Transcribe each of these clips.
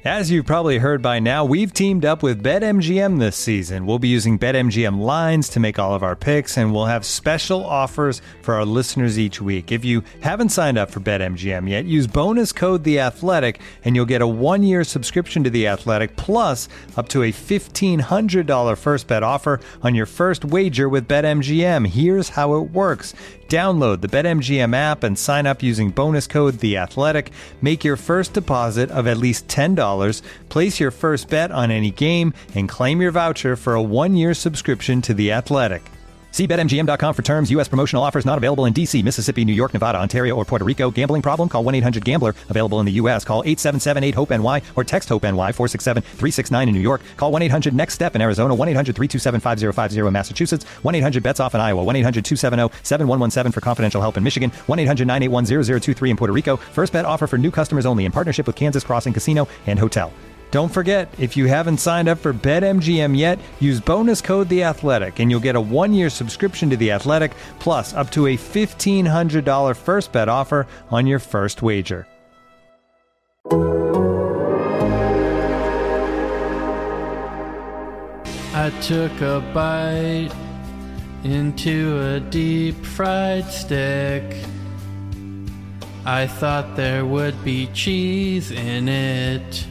As you've probably heard by now, we've teamed up with BetMGM this season. We'll be using BetMGM lines to make all of our picks, and we'll have special offers for our listeners each week. If you haven't signed up for BetMGM yet, use bonus code The Athletic, and you'll get a 1-year subscription to The Athletic, plus up to a $1,500 first bet offer on your first wager with BetMGM. Here's how it works. Download the BetMGM app and sign up using bonus code The Athletic. Make your first deposit of at least $10. Place your first bet on any game and claim your voucher for a 1-year subscription to The Athletic. See BetMGM.com for terms. U.S. promotional offers not available in D.C., Mississippi, New York, Nevada, Ontario, or Puerto Rico. Gambling problem? Call 1-800-GAMBLER. Available in the U.S. Call 877-8-HOPE-NY or text HOPE-NY 467-369 in New York. Call 1-800-NEXT-STEP in Arizona. 1-800-327-5050 in Massachusetts. 1-800-BETS-OFF in Iowa. 1-800-270-7117 for confidential help in Michigan. 1-800-981-0023 in Puerto Rico. First bet offer for new customers only in partnership with Kansas Crossing Casino and Hotel. Don't forget, if you haven't signed up for BetMGM yet, use bonus code The Athletic, and you'll get a 1-year subscription to The Athletic, plus up to a $1,500 first bet offer on your first wager. I took a bite into a deep fried stick. I thought there would be cheese in it,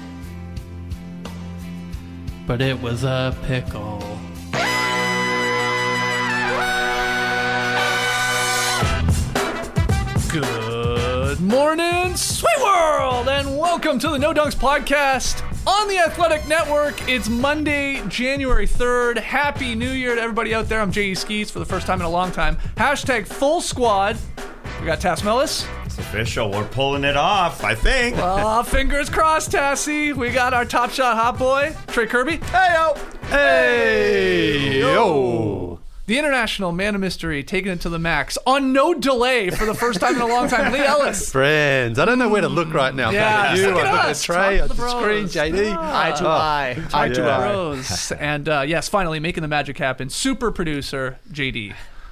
but it was a pickle. Good morning, sweet world, and welcome to the No Dunks podcast on the Athletic Network. It's Monday, January 3rd. Happy New Year to everybody out there. I'm J.E. Skeets for the first time in a long time. Hashtag full squad. We got Tass Mellis. It's official. We're pulling it off, I think. Well, fingers crossed, Tassie. We got our top shot hot boy, Trey Kirby. Hey, yo. Hey, yo. The international man of mystery, taking it to the max on no delay for the first time in a long time. Lee Ellis. Friends, I don't know where to look right now. Yeah, you. look at I look us. at Trey, Talk at to the the screen, bros. JD. Eye to eye. Eye to eye. And yes, finally making the magic happen. Super producer, JD.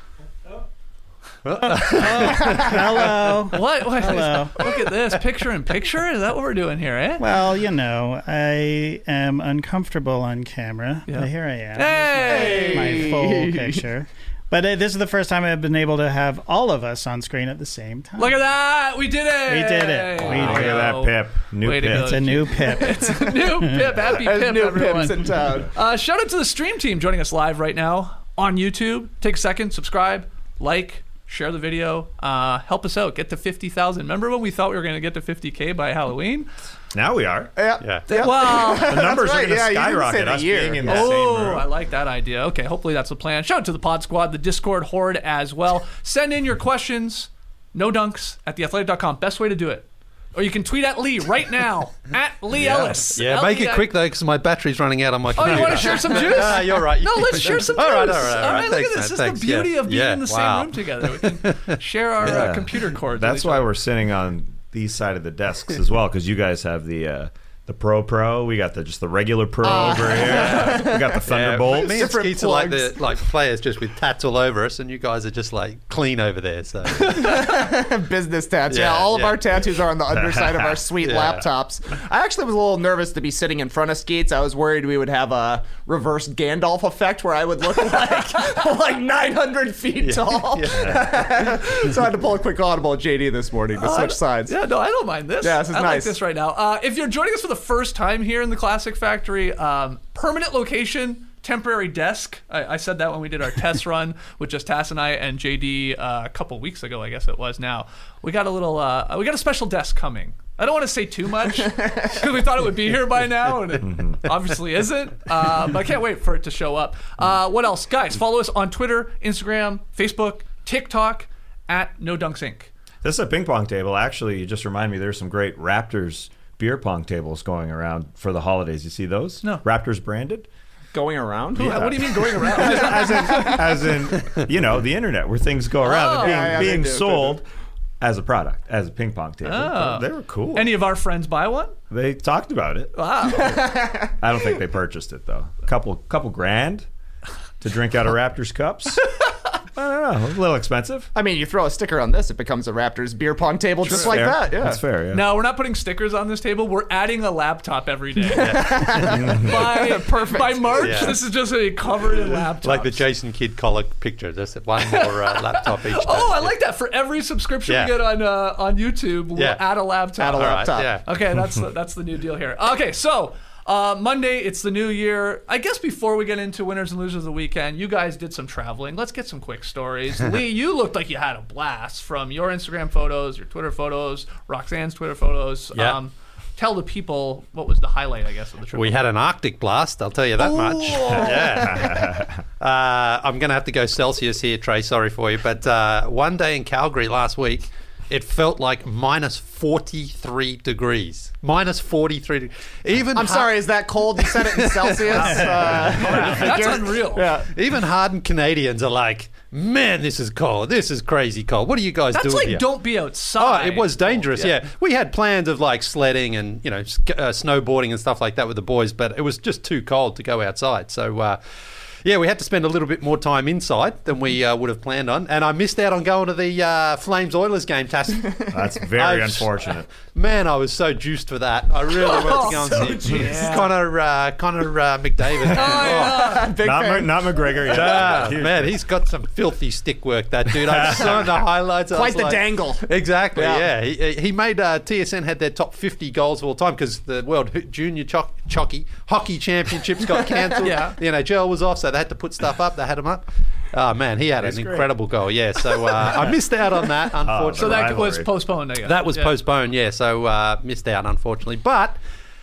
Hello. What? Hello. Look at this. Picture in picture? Is that what we're doing here, eh? Well, you know, I am uncomfortable on camera. Yeah. But here I am. Hey! My full picture. But this is the first time I've been able to have all of us on screen at the same time. Look at that. We did it. We did it. Wow. Look at that Pip. New Way to Pip. go. It's a new Pip. It's a new Pip. Happy Pip, new everyone. Pips in town. Shout out to the stream team joining us live right now on YouTube. Take a second, subscribe, like, share the video. Help us out. Get to 50,000. Remember when we thought we were going to get to 50K by Halloween? Now we are. Yeah. Well, The numbers are going to Yeah, you didn't say skyrocket the us year. being in the same room. I like that idea. Okay, hopefully that's the plan. Shout out to the Pod Squad, the Discord horde as well. Send in your questions. No dunks at theathletic.com. Best way to do it. Or you can tweet at Lee right now, at Lee Ellis. Yeah, make it quick, though, because my battery's running out on my Oh, computer. you want to share some juice? You're right. No, let's share some juice. All right. Look Thanks, at this. This man. is Thanks. the beauty of being Yeah. in the Wow. same room together. We can share our computer cords. That's why we're sitting on these side of the desks as well, because you guys have the Pro. We got just the regular Pro over here. We got the Thunderbolt. Me and Skeets are like players just with tats all over us, and you guys are just like clean over there. So Business tats. Yeah, All of yeah. our tattoos are on the underside of our sweet Yeah. laptops. I actually was a little nervous to be sitting in front of Skeets. I was worried we would have a reverse Gandalf effect where I would look like 900 feet tall. So I had to pull a quick audible at JD this morning to switch sides. Yeah, no, I don't mind this. Yeah, this is I like nice. this right now. If you're joining us for the first time here in the Classic Factory, permanent location, temporary desk. I said that when we did our test run with just Tass and I and JD a couple weeks ago, I guess it was now. We got a special desk coming. I don't want to say too much because we thought it would be here by now, and it obviously isn't. But I can't wait for it to show up. What else? Guys, follow us on Twitter, Instagram, Facebook, TikTok, at No Dunks Inc. This is a ping pong table. Actually, you just remind me there's some great Raptors beer pong tables going around for the holidays. You see those? No. Raptors branded? Going around? What do you mean going around? As in, the internet where things go around. They're being they do. sold as a product, as a ping pong table. Oh. They were cool. Any of our friends buy one? They talked about it. Wow. I don't think they purchased it, though. A couple grand to drink out of Raptors cups. I don't know. A little expensive. I mean, you throw a sticker on this, it becomes a Raptors beer pong table just like Fair. that. Yeah. That's fair, yeah. No, we're not putting stickers on this table. We're adding a laptop every day. By March, Yeah. this is just going to be covered in laptops. Like the Jason Kidd collar picture. Just one more laptop each day. Oh, I like that. For every subscription Yeah. we get on YouTube, we'll Yeah. add a laptop. Add a All right, laptop. yeah. Okay, that's the new deal here. Okay, so Monday, it's the new year. I guess before we get into winners and losers of the weekend, you guys did some traveling. Let's get some quick stories. Lee, you looked like you had a blast from your Instagram photos, your Twitter photos, Roxanne's Twitter photos. Yeah. Tell the people what was the highlight, I guess, of the trip. We had an Arctic blast, I'll tell you that much. Yeah. I'm going to have to go Celsius here, Trey. Sorry for you. But one day in Calgary last week, it felt like minus 43 degrees. Minus 43 degrees. I'm sorry, is that cold? You said it in Celsius. That's unreal. Yeah. Even hardened Canadians are like, man, this is cold. This is crazy cold. What are you guys That's doing like here? don't be outside. Oh, it was dangerous. Yeah. We had plans of like sledding and snowboarding and stuff like that with the boys, but it was just too cold to go outside. So. Yeah, we had to spend a little bit more time inside than we would have planned on. And I missed out on going to the Flames-Oilers game, Tass. That's very unfortunate. Man, I was so juiced for that. I really wanted to go and see Connor McDavid. Big fan. Not McGregor. Yeah. Man, he's got some filthy stick work, that dude. I saw the highlights. I Quite was the like, dangle. Exactly, Yeah. yeah. He made TSN had their top 50 goals of all time because the World Junior Hockey Championships got cancelled. Yeah. The NHL was off, so they had to put stuff up. They had him up. Oh, man, he had an incredible goal, yeah. So I missed out on that, unfortunately. So that Rivalry. was postponed, I guess. That was postponed, yeah. So missed out, unfortunately. But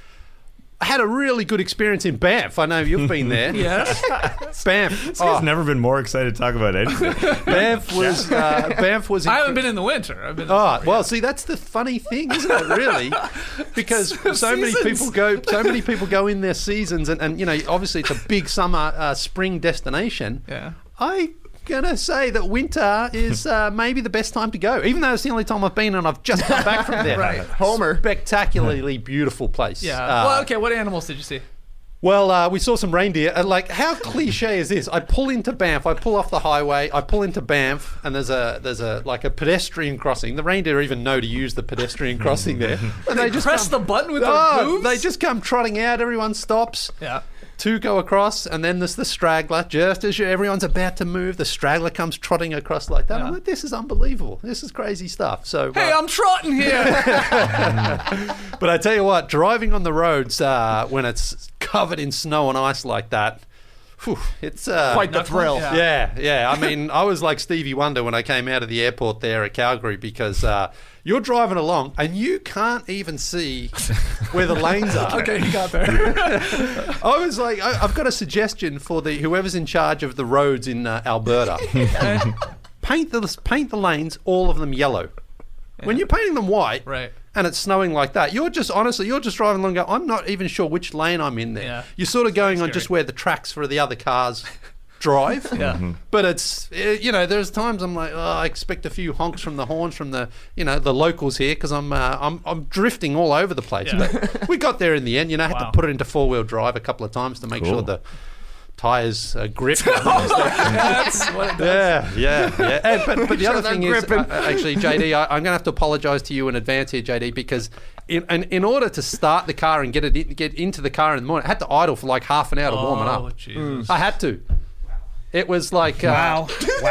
I had a really good experience in Banff. I know you've been there. Yes. Banff. This guy's never been more excited to talk about anything. Banff was. I haven't been in the winter. I've been in the Oh summer, well, see that's the funny thing, isn't it? Really, because so many people go in their seasons, and obviously it's a big summer, spring destination. Yeah. I'm gonna say that winter is maybe the best time to go, even though it's the only time I've been and I've just come back from there. Right. Homer. Spectacularly beautiful place. Yeah. Uh, Okay, what animals did you see? Well, we saw some reindeer. Like, how cliche is this? I pull into Banff. I pull off the highway. I pull into Banff, and there's a pedestrian crossing. The reindeer even know to use the pedestrian crossing there, and they just Press the button with their hooves? They just come trotting out. Everyone stops. Yeah. Two go across, and then there's the straggler. Just as everyone's about to move, the straggler comes trotting across like that. Yeah. I'm like, this is unbelievable. This is crazy stuff. So, Hey, I'm trotting here. but I tell you what, driving on the roads when it's covered in snow and ice like that, whew, it's Quite the Not thrill. fun, yeah. I mean, I was like Stevie Wonder when I came out of the airport there at Calgary because you're driving along and you can't even see where the lanes are. Okay, you got there. I was like, I've got a suggestion for whoever's in charge of the roads in Alberta. Paint the lanes, all of them yellow. When you're painting them white, Right. and it's snowing like that, you're just driving along and go, I'm not even sure which lane I'm in there. Yeah. You're sort of going on scary. just where the tracks for the other cars drive. Yeah. But it's, there's times I'm like, I expect a few honks from the horns from the locals here because I'm drifting all over the place. Yeah. But we got there in the end. I had Wow. to put it into 4-wheel drive a couple of times to make sure the tires grip. That's what it does. Yeah. And, but the other they're thing is, gripping. actually, JD, I'm going to have to apologise to you in advance here, JD, because in order to start the car and get into the car in the morning, I had to idle for like half an hour to warm it Oh, up. Jesus. I had to. It was like, Wow.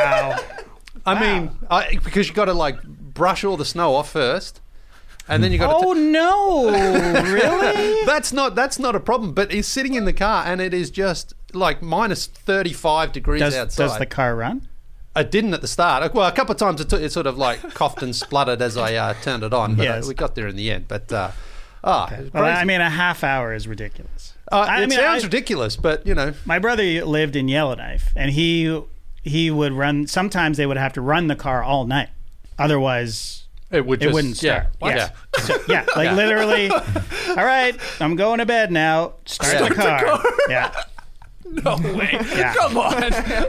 I mean, because you got to like brush all the snow off first. And then you got Oh no! Really? That's not a problem. But he's sitting in the car and it is just like minus 35 degrees outside. Does the car run? I didn't at the start. Well, a couple of times it sort of like coughed and spluttered as I turned it on. But Yes. we got there in the end. But it was Well, crazy. I mean, a half hour is ridiculous. It sounds ridiculous, but My brother lived in Yellowknife, and he would run. Sometimes they would have to run the car all night, otherwise it would it wouldn't start. Yeah. Yeah, like literally. All right, I'm going to bed now. Start the car. Yeah. No way. Yeah. Come on.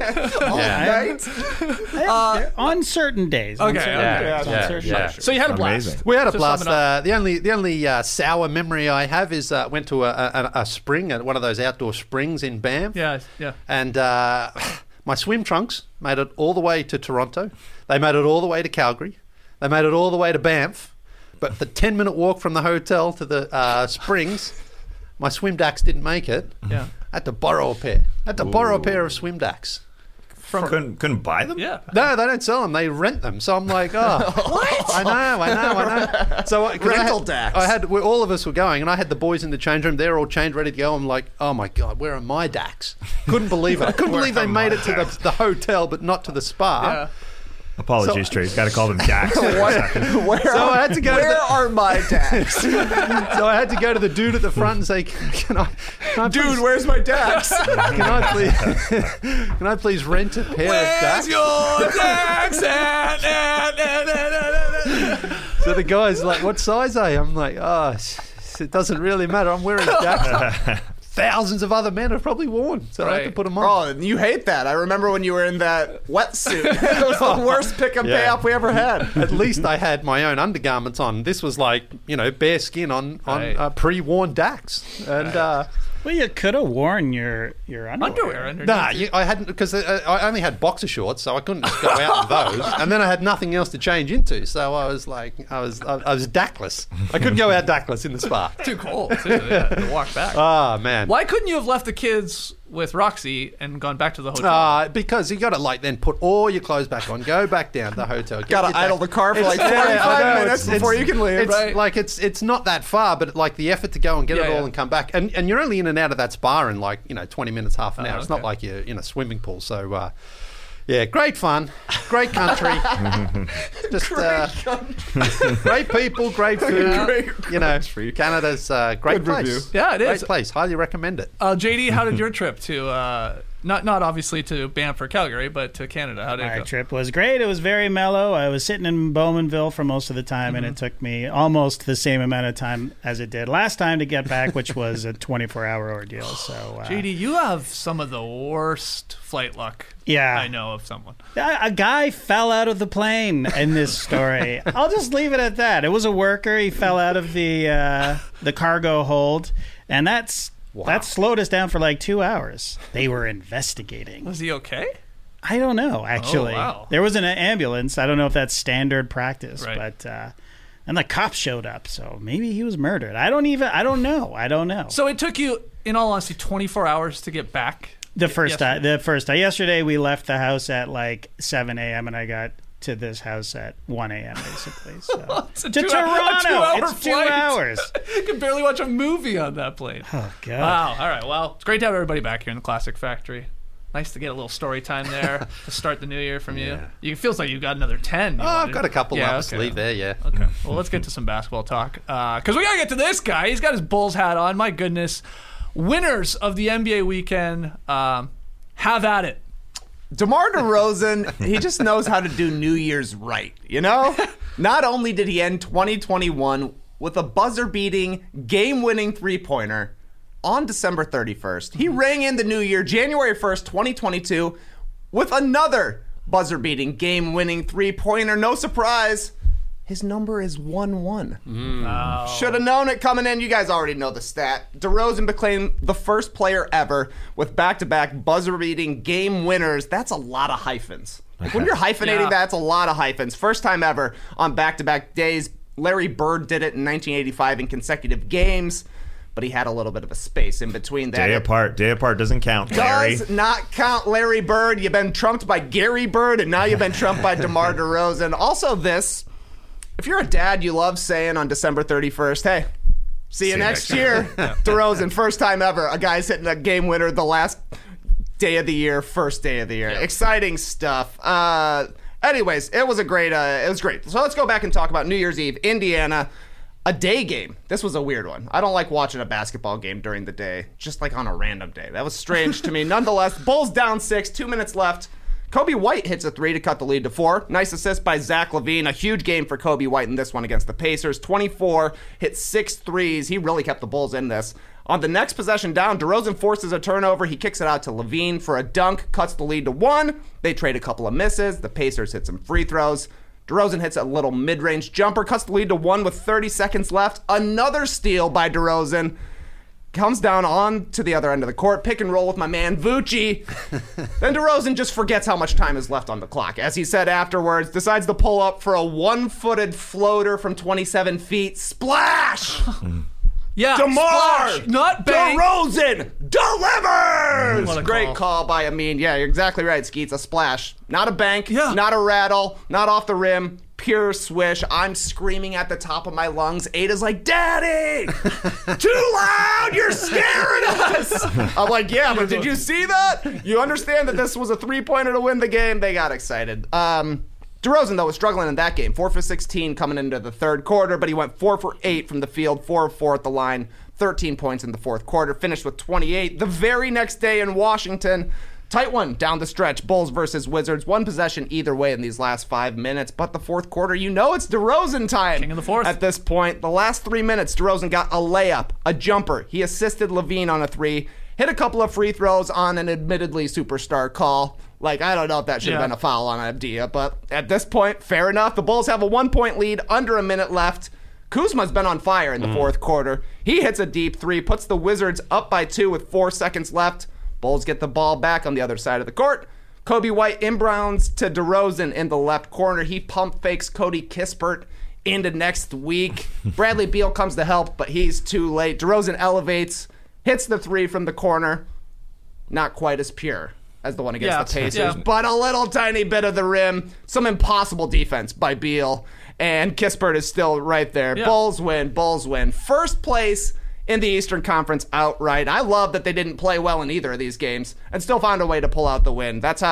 On certain days. Okay, On certain yeah. days. So you had a blast. Amazing. We had a To blast. sum it up. The only sour memory I have is went to a spring, one of those outdoor springs in Banff. Yeah, yeah. And My swim trunks made it all the way to Toronto. They made it all the way to Calgary. They made it all the way to Banff. But the 10-minute walk from the hotel to the Springs, my swim dacks didn't make it. Yeah. I had to borrow a pair. Of swim dacks. Couldn't buy them? Yeah. No, they don't sell them. They rent them. So I'm like, what? I know. So Rental dacks. All of us were going, and I had the boys in the change room. They're all changed, ready to go. I'm like, oh my God, where are my dacks? Couldn't believe it. I couldn't believe they made it to the hotel, but not to the spa. Yeah. Apologies, Trace. Got to call them dacks. Where I had to go. Where are my dacks? So I had to go to the dude at the front and say, "Can I Dude, please, where's my dacks? can I please rent a pair of dacks?" Your dacks at? So the guy's like, "What size are you?" I'm like, "Oh, it doesn't really matter. I'm wearing dacks." Thousands of other men have probably worn, so I had to put them on. Oh, you hate that. I remember when you were in that wetsuit. It was the worst pick and pay off we ever had. At least I had my own undergarments on. This was like, bare skin on pre-worn dacks. And Well, you could have worn your underwear. Underneath. nah, I hadn't, because I only had boxer shorts, so I couldn't just go out in those. And then I had nothing else to change into, so I was like, I was dackless. I couldn't go out dackless in the spa. Too cold, too, to walk back. Oh man. Why couldn't you have left the kids with Roxy and gone back to the hotel? Because you got to then put all your clothes back on, go back down to the hotel. Got to idle the car for 45 minutes before you can leave. It's right? like it's not that far, but like the effort to go and get it all and come back, and you're only in and out of that spa in 20 minutes, half an hour. It's not like you're in a swimming pool. So great fun, great country, just great people, great food. Canada's great place. review. Yeah, it is. Great place. Highly recommend it. JD, how did your trip to not obviously to Banff or Calgary, but to Canada? How did it My go? trip was great. It was very mellow. I was sitting in Bowmanville for most of the time, and it took me almost the same amount of time as it did last time to get back, which was a 24-hour ordeal. So, JD, you have some of the worst flight luck. Yeah. I know of someone. A guy fell out of the plane in this story. I'll just leave it at that. It was a worker. He fell out of the cargo hold, and that slowed us down for like 2 hours. They were investigating. Was he okay? I don't know, actually. Oh, wow. There was an ambulance. I don't know if that's standard practice, Right. but and the cops showed up, so maybe he was murdered. I don't know. So it took you, in all honesty, 24 hours to get back? The first time. Yesterday we left the house at like 7 a.m. and I got to this house at 1 a.m. basically. So It's a to 2 Toronto, hour it's 2 flight. hours. You can barely watch a movie on that plane. Oh God! Wow. All right. Well, it's great to have everybody back here in the Classic Factory. Nice to get a little story time there to start the new year from you. It feels like you've got another 10. I've got a couple up my sleeve there, yeah. Okay. Well, let's get to some basketball talk. Because we got to get to this guy. He's got his Bulls hat on. My goodness. Winners of the NBA weekend, have at it. DeMar DeRozan, he just knows how to do New Year's right, Not only did he end 2021 with a buzzer-beating, game-winning three-pointer on December 31st, he rang in the new year, January 1st, 2022, with another buzzer-beating, game-winning three-pointer. No surprise, his number is 1-1. Should have known it coming in. You guys already know the stat. DeRozan became the first player ever with back-to-back buzzer-beating game winners. That's a lot of hyphens. Like when you're hyphenating, that's a lot of hyphens. First time ever on back-to-back days. Larry Bird did it in 1985 in consecutive games, but he had a little bit of a space in between that. Day apart doesn't count, Larry. Does not count, Larry Bird. You've been trumped by Gary Bird, and now you've been trumped by DeMar DeRozan. Also this, if you're a dad, you love saying on December 31st, hey, see you next year. DeRozan, first time ever. A guy's hitting a game winner the last day of the year, first day of the year. Exciting stuff. Anyways, it was great. So let's go back and talk about New Year's Eve, Indiana. A day game. This was a weird one. I don't like watching a basketball game during the day, just like on a random day. That was strange to me. Nonetheless, Bulls down 6, 2 minutes left. Kobe White hits a 3 to cut the lead to 4. Nice assist by Zach LaVine. A huge game for Kobe White in this one against the Pacers. 24, hit 6 threes. He really kept the Bulls in this. On the next possession down, DeRozan forces a turnover. He kicks it out to LaVine for a dunk, cuts the lead to 1. They trade a couple of misses. The Pacers hit some free throws. DeRozan hits a little mid-range jumper, cuts the lead to 1 with 30 seconds left. Another steal by DeRozan. comes down on to the other end of the court, pick and roll with my man Vucci. Then DeRozan just forgets how much time is left on the clock. As he said afterwards, decides to pull up for a one-footed floater from 27 feet. Splash! Yeah, DeMar! splash, not bang. DeRozan delivers! What a Great call by Amin. Yeah, you're exactly right, Skeets. A splash. Not a bank, not a rattle, not off the rim. Pure swish. I'm screaming at the top of my lungs. Ada's like, Daddy! Too loud! You're scaring us! I'm like, yeah, but did you see that? You understand that this was a three-pointer to win the game? They got excited. DeRozan, though, was struggling in that game. 4 for 16 coming into the third quarter, but he went 4 for 8 from the field, 4 of 4 at the line, 13 points in the fourth quarter, finished with 28. The very next day in Washington, tight one down the stretch, Bulls versus Wizards. One possession either way in these last 5 minutes, but the fourth quarter, you know it's DeRozan time. King of the fourth. At this point, the last 3 minutes, DeRozan got a layup, a jumper. He assisted Levine on a three, hit a couple of free throws on an admittedly superstar call. Like, I don't know if that should have been a foul on Avdija, but at this point, fair enough. The Bulls have a 1-point lead, under a minute left. Kuzma's been on fire in the fourth quarter. He hits a deep three, puts the Wizards up by 2 with 4 seconds left. Bulls get the ball back on the other side of the court. Kobe White inbounds to DeRozan in the left corner. He pump fakes Cody Kispert into next week. Bradley Beal comes to help, but he's too late. DeRozan elevates, hits the three from the corner. Not quite as pure as the one against the Pacers, but a little tiny bit of the rim. Some impossible defense by Beal, and Kispert is still right there. Yeah. Bulls win. First place in the Eastern Conference outright. I love that they didn't play well in either of these games and still found a way to pull out the win. That's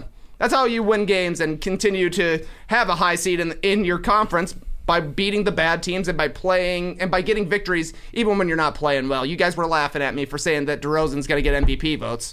how you win games and continue to have a high seed in your conference, by beating the bad teams and by playing and by getting victories even when you're not playing well. You guys were laughing at me for saying that DeRozan's going to get MVP votes.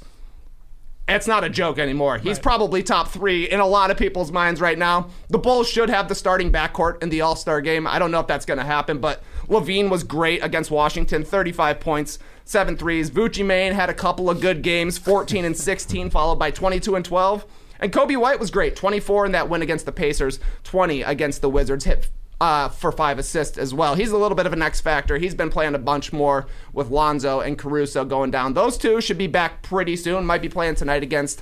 It's not a joke anymore. He's probably top 3 in a lot of people's minds right now. The Bulls should have the starting backcourt in the All-Star game. I don't know if that's going to happen, but Levine was great against Washington, 35 points, 7 threes. Vucci Main had a couple of good games, 14 and 16, followed by 22 and 12. And Kobe White was great, 24 in that win against the Pacers, 20 against the Wizards, hit for 5 assists as well. He's a little bit of an X factor. He's been playing a bunch more with Lonzo and Caruso going down. Those two should be back pretty soon. Might be playing tonight against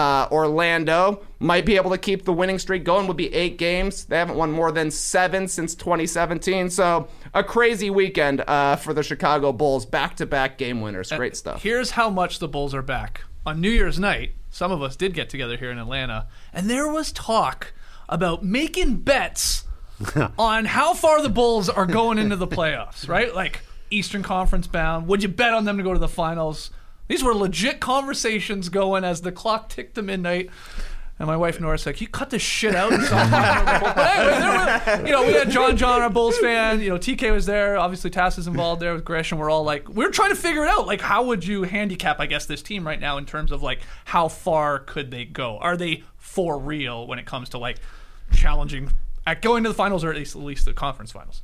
Orlando. Might be able to keep the winning streak going. Would be 8 games. They haven't won more than 7 since 2017. So a crazy weekend for the Chicago Bulls. Back-to-back game winners. Great stuff. Here's how much the Bulls are back. On New Year's night, some of us did get together here in Atlanta, and there was talk about making bets on how far the Bulls are going into the playoffs, right? Like Eastern Conference bound. Would you bet on them to go to the finals? These were legit conversations going as the clock ticked to midnight. And my wife Nora's like, "You cut this shit out." And but anyway, we had John, our Bulls fan. TK was there. Obviously, Tass is involved there with Grish, and we're all like, we're trying to figure it out. Like, how would you handicap, I guess, this team right now in terms of like how far could they go? Are they for real when it comes to like challenging at going to the finals, or at least the conference finals?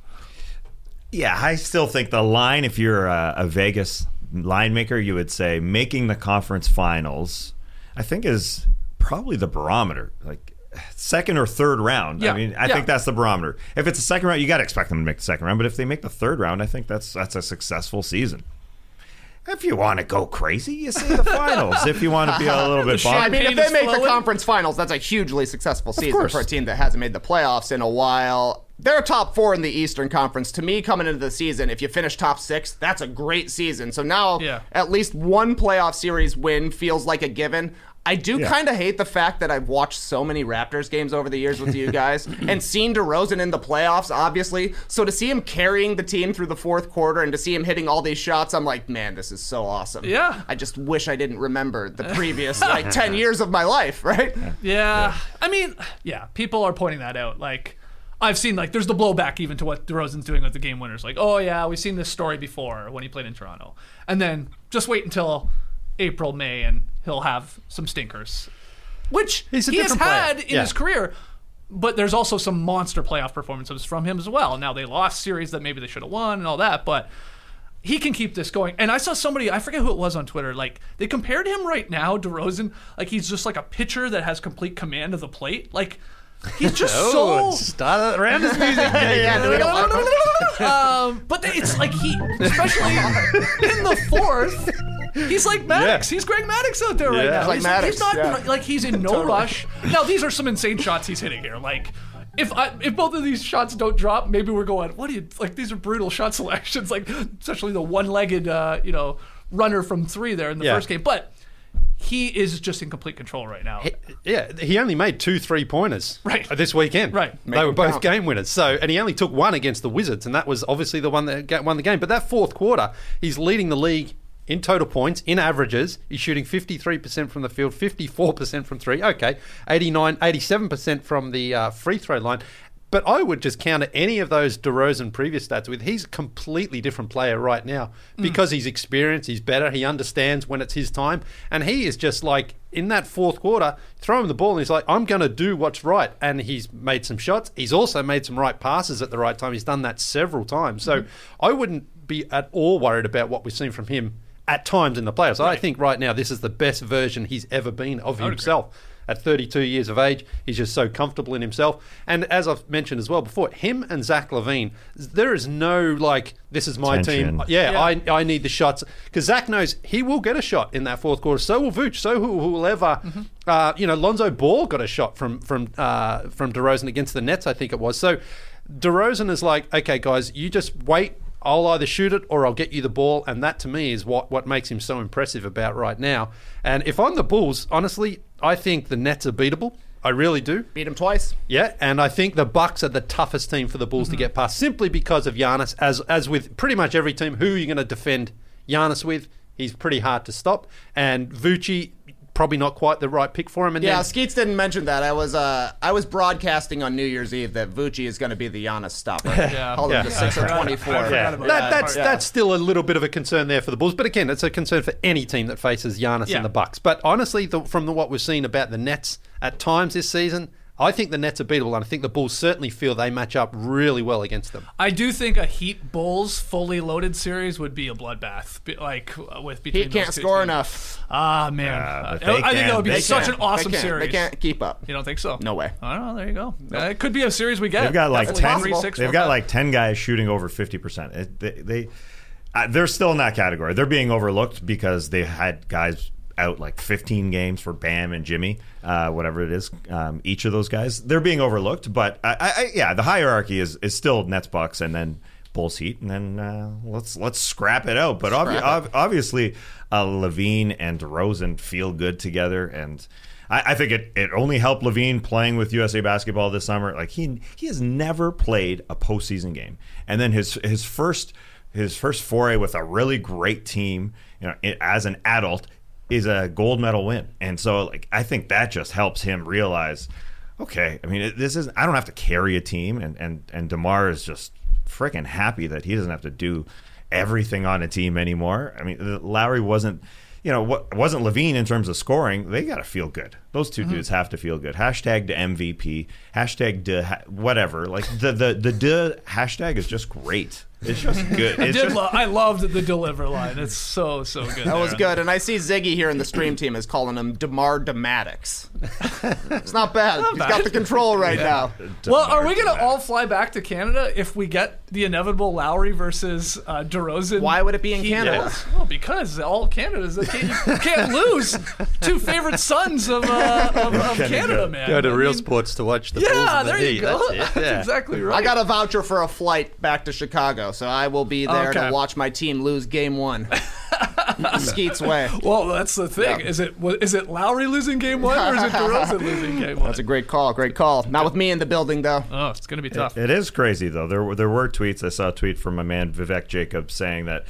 Yeah, I still think the line, if you're a Vegas line maker, you would say making the conference finals, I think, is probably the barometer. Like second or third round. Yeah. I mean, I think that's the barometer. If it's a second round, you got to expect them to make the second round. But if they make the third round, I think that's a successful season. If you want to go crazy, you say the finals. If you want to be a little bit bummed. I mean, if they make the conference finals, that's a hugely successful season for a team that hasn't made the playoffs in a while. They're top 4 in the Eastern Conference. To me, coming into the season, if you finish top 6, that's a great season. So now, at least one playoff series win feels like a given. I do kind of hate the fact that I've watched so many Raptors games over the years with you guys and seen DeRozan in the playoffs, obviously. So to see him carrying the team through the fourth quarter and to see him hitting all these shots, I'm like, man, this is so awesome. Yeah. I just wish I didn't remember the previous 10 years of my life, right? Yeah. I mean, people are pointing that out. Like, I've seen, like, there's the blowback even to what DeRozan's doing with the game winners. Like, oh, yeah, we've seen this story before when he played in Toronto. And then just wait until April, May, and he'll have some stinkers, which he has had in his career. But there's also some monster playoff performances from him as well. Now, they lost series that maybe they should have won and all that, but he can keep this going. And I saw somebody, I forget who it was on Twitter, like, they compared him right now, DeRozan, like he's just like a pitcher that has complete command of the plate. Like, He's just Start around his music. Yeah, do we go- but it's like especially in the fourth, he's like Maddox. Yeah. He's Greg Maddox out there right Yeah. now. Like He's Maddox, not yeah. like he's in no rush. Now these are some insane shots he's hitting here. Like if both of these shots don't drop, maybe we're going, what do you like? These are brutal shot selections. Like especially the one-legged runner from three there in the first game, but. He is just in complete control right now. He only made 2 3-pointers this weekend. Right. They were both count. game winners. So, and he only took one against the Wizards, and that was obviously the one that won the game. But that fourth quarter, he's leading the league in total points, in averages. He's shooting 53% from the field, 54% from three. Okay, 87% from the free throw line. But I would just counter any of those DeRozan previous stats with he's a completely different player right now because he's experienced, he's better, he understands when it's his time. And he is just like, in that fourth quarter, throw him the ball and he's like, I'm going to do what's right. And he's made some shots. He's also made some right passes at the right time. He's done that several times. So I wouldn't be at all worried about what we've seen from him at times in the playoffs. I think right now this is the best version he's ever been of himself. At 32 years of age, he's just so comfortable in himself. And as I've mentioned as well before, him and Zach LaVine, there is no, like, this is my Tension. team. Yeah. I need the shots. Because Zach knows he will get a shot in that fourth quarter. So will Vooch. So will whoever. Lonzo Ball got a shot from DeRozan against the Nets, I think it was. So DeRozan is like, okay, guys, you just wait. I'll either shoot it or I'll get you the ball. And that, to me, is what makes him so impressive about right now. And if I'm the Bulls, honestly, I think the Nets are beatable. I really do. Beat him twice. Yeah, and I think the Bucks are the toughest team for the Bulls to get past, simply because of Giannis. As with pretty much every team, who are you going to defend Giannis with? He's pretty hard to stop. And Vucci, probably not quite the right pick for him. And Yeah, then, Skeets didn't mention that. I was broadcasting on New Year's Eve that Vucci is going to be the Giannis stopper. Hold him to 6 or 24. That's still a little bit of a concern there for the Bulls. But again, it's a concern for any team that faces Giannis and the Bucks. But honestly, from what we've seen about the Nets at times this season, I think the Nets are beatable, and I think the Bulls certainly feel they match up really well against them. I do think a Heat Bulls fully loaded series would be a bloodbath. Between He can't those two score teams. enough. Ah, man. but they I think that would be can. such an awesome They can't. series. They can't keep up. You don't think so? No way. I don't know. There you go. It could be a series we get. They've got like Definitely 10. 3-6 They've got like 10 guys shooting over 50%. They're still in that category. They're being overlooked because they had guys out like 15 games for Bam and Jimmy, whatever it is. Each of those guys, they're being overlooked. But the hierarchy is still Nets, Bucks, and then Bulls, Heat, and then let's scrap it out. But obviously, Levine and DeRozan feel good together, and I think it only helped Levine playing with USA Basketball this summer. Like he has never played a postseason game, and then his first foray with a really great team, as an adult, is a gold medal win. And so I think that just helps him realize, okay, I mean, I don't have to carry a team, and DeMar is just freaking happy that he doesn't have to do everything on a team anymore. I mean, Lowry wasn't Levine in terms of scoring. They got to feel good. Those two dudes have to feel good. Hashtag the MVP. Hashtag whatever. Like the hashtag is just great. It's just good. I loved the deliver line. It's so good. That was good. And I see Ziggy here in the stream team is calling him DeMar Dematics. It's not bad. He's got the control right now. Well, are we going to all fly back to Canada if we get the inevitable Lowry versus DeRozan? Why would it be in Heat Canada? Bulls? Well, because all Canada's you can't lose two favorite sons of Canada, man. Go to I Real mean, Sports to watch the Bulls Yeah, and the there Heat. you go. That's it. That's exactly right. I got a voucher for a flight back to Chicago, so I will be there Okay. to watch my team lose game one. Skeets way. Well, that's the thing. Yeah. Is it Lowry losing game one or is it DeRozan losing game one? That's a great call. Great call. Not with me in the building, though. Oh, it's going to be tough. It is crazy, though. There were tweets. I saw a tweet from my man Vivek Jacobs saying that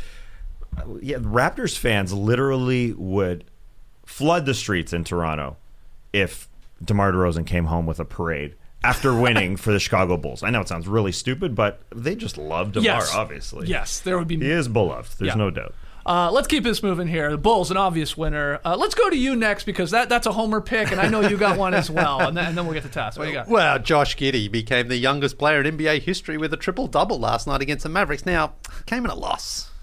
Raptors fans literally would flood the streets in Toronto if DeMar DeRozan came home with a parade after winning for the Chicago Bulls. I know it sounds really stupid, but they just love DeMar, Yes. obviously. Yes, there would be. He is beloved. There's Yeah. no doubt. Let's keep this moving here. The Bulls, an obvious winner. Let's go to you next because that's a homer pick, and I know you got one as well. And then we'll get to Tass. What do you got? Well, Josh Giddey became the youngest player in NBA history with a triple-double last night against the Mavericks. Now, came in a loss.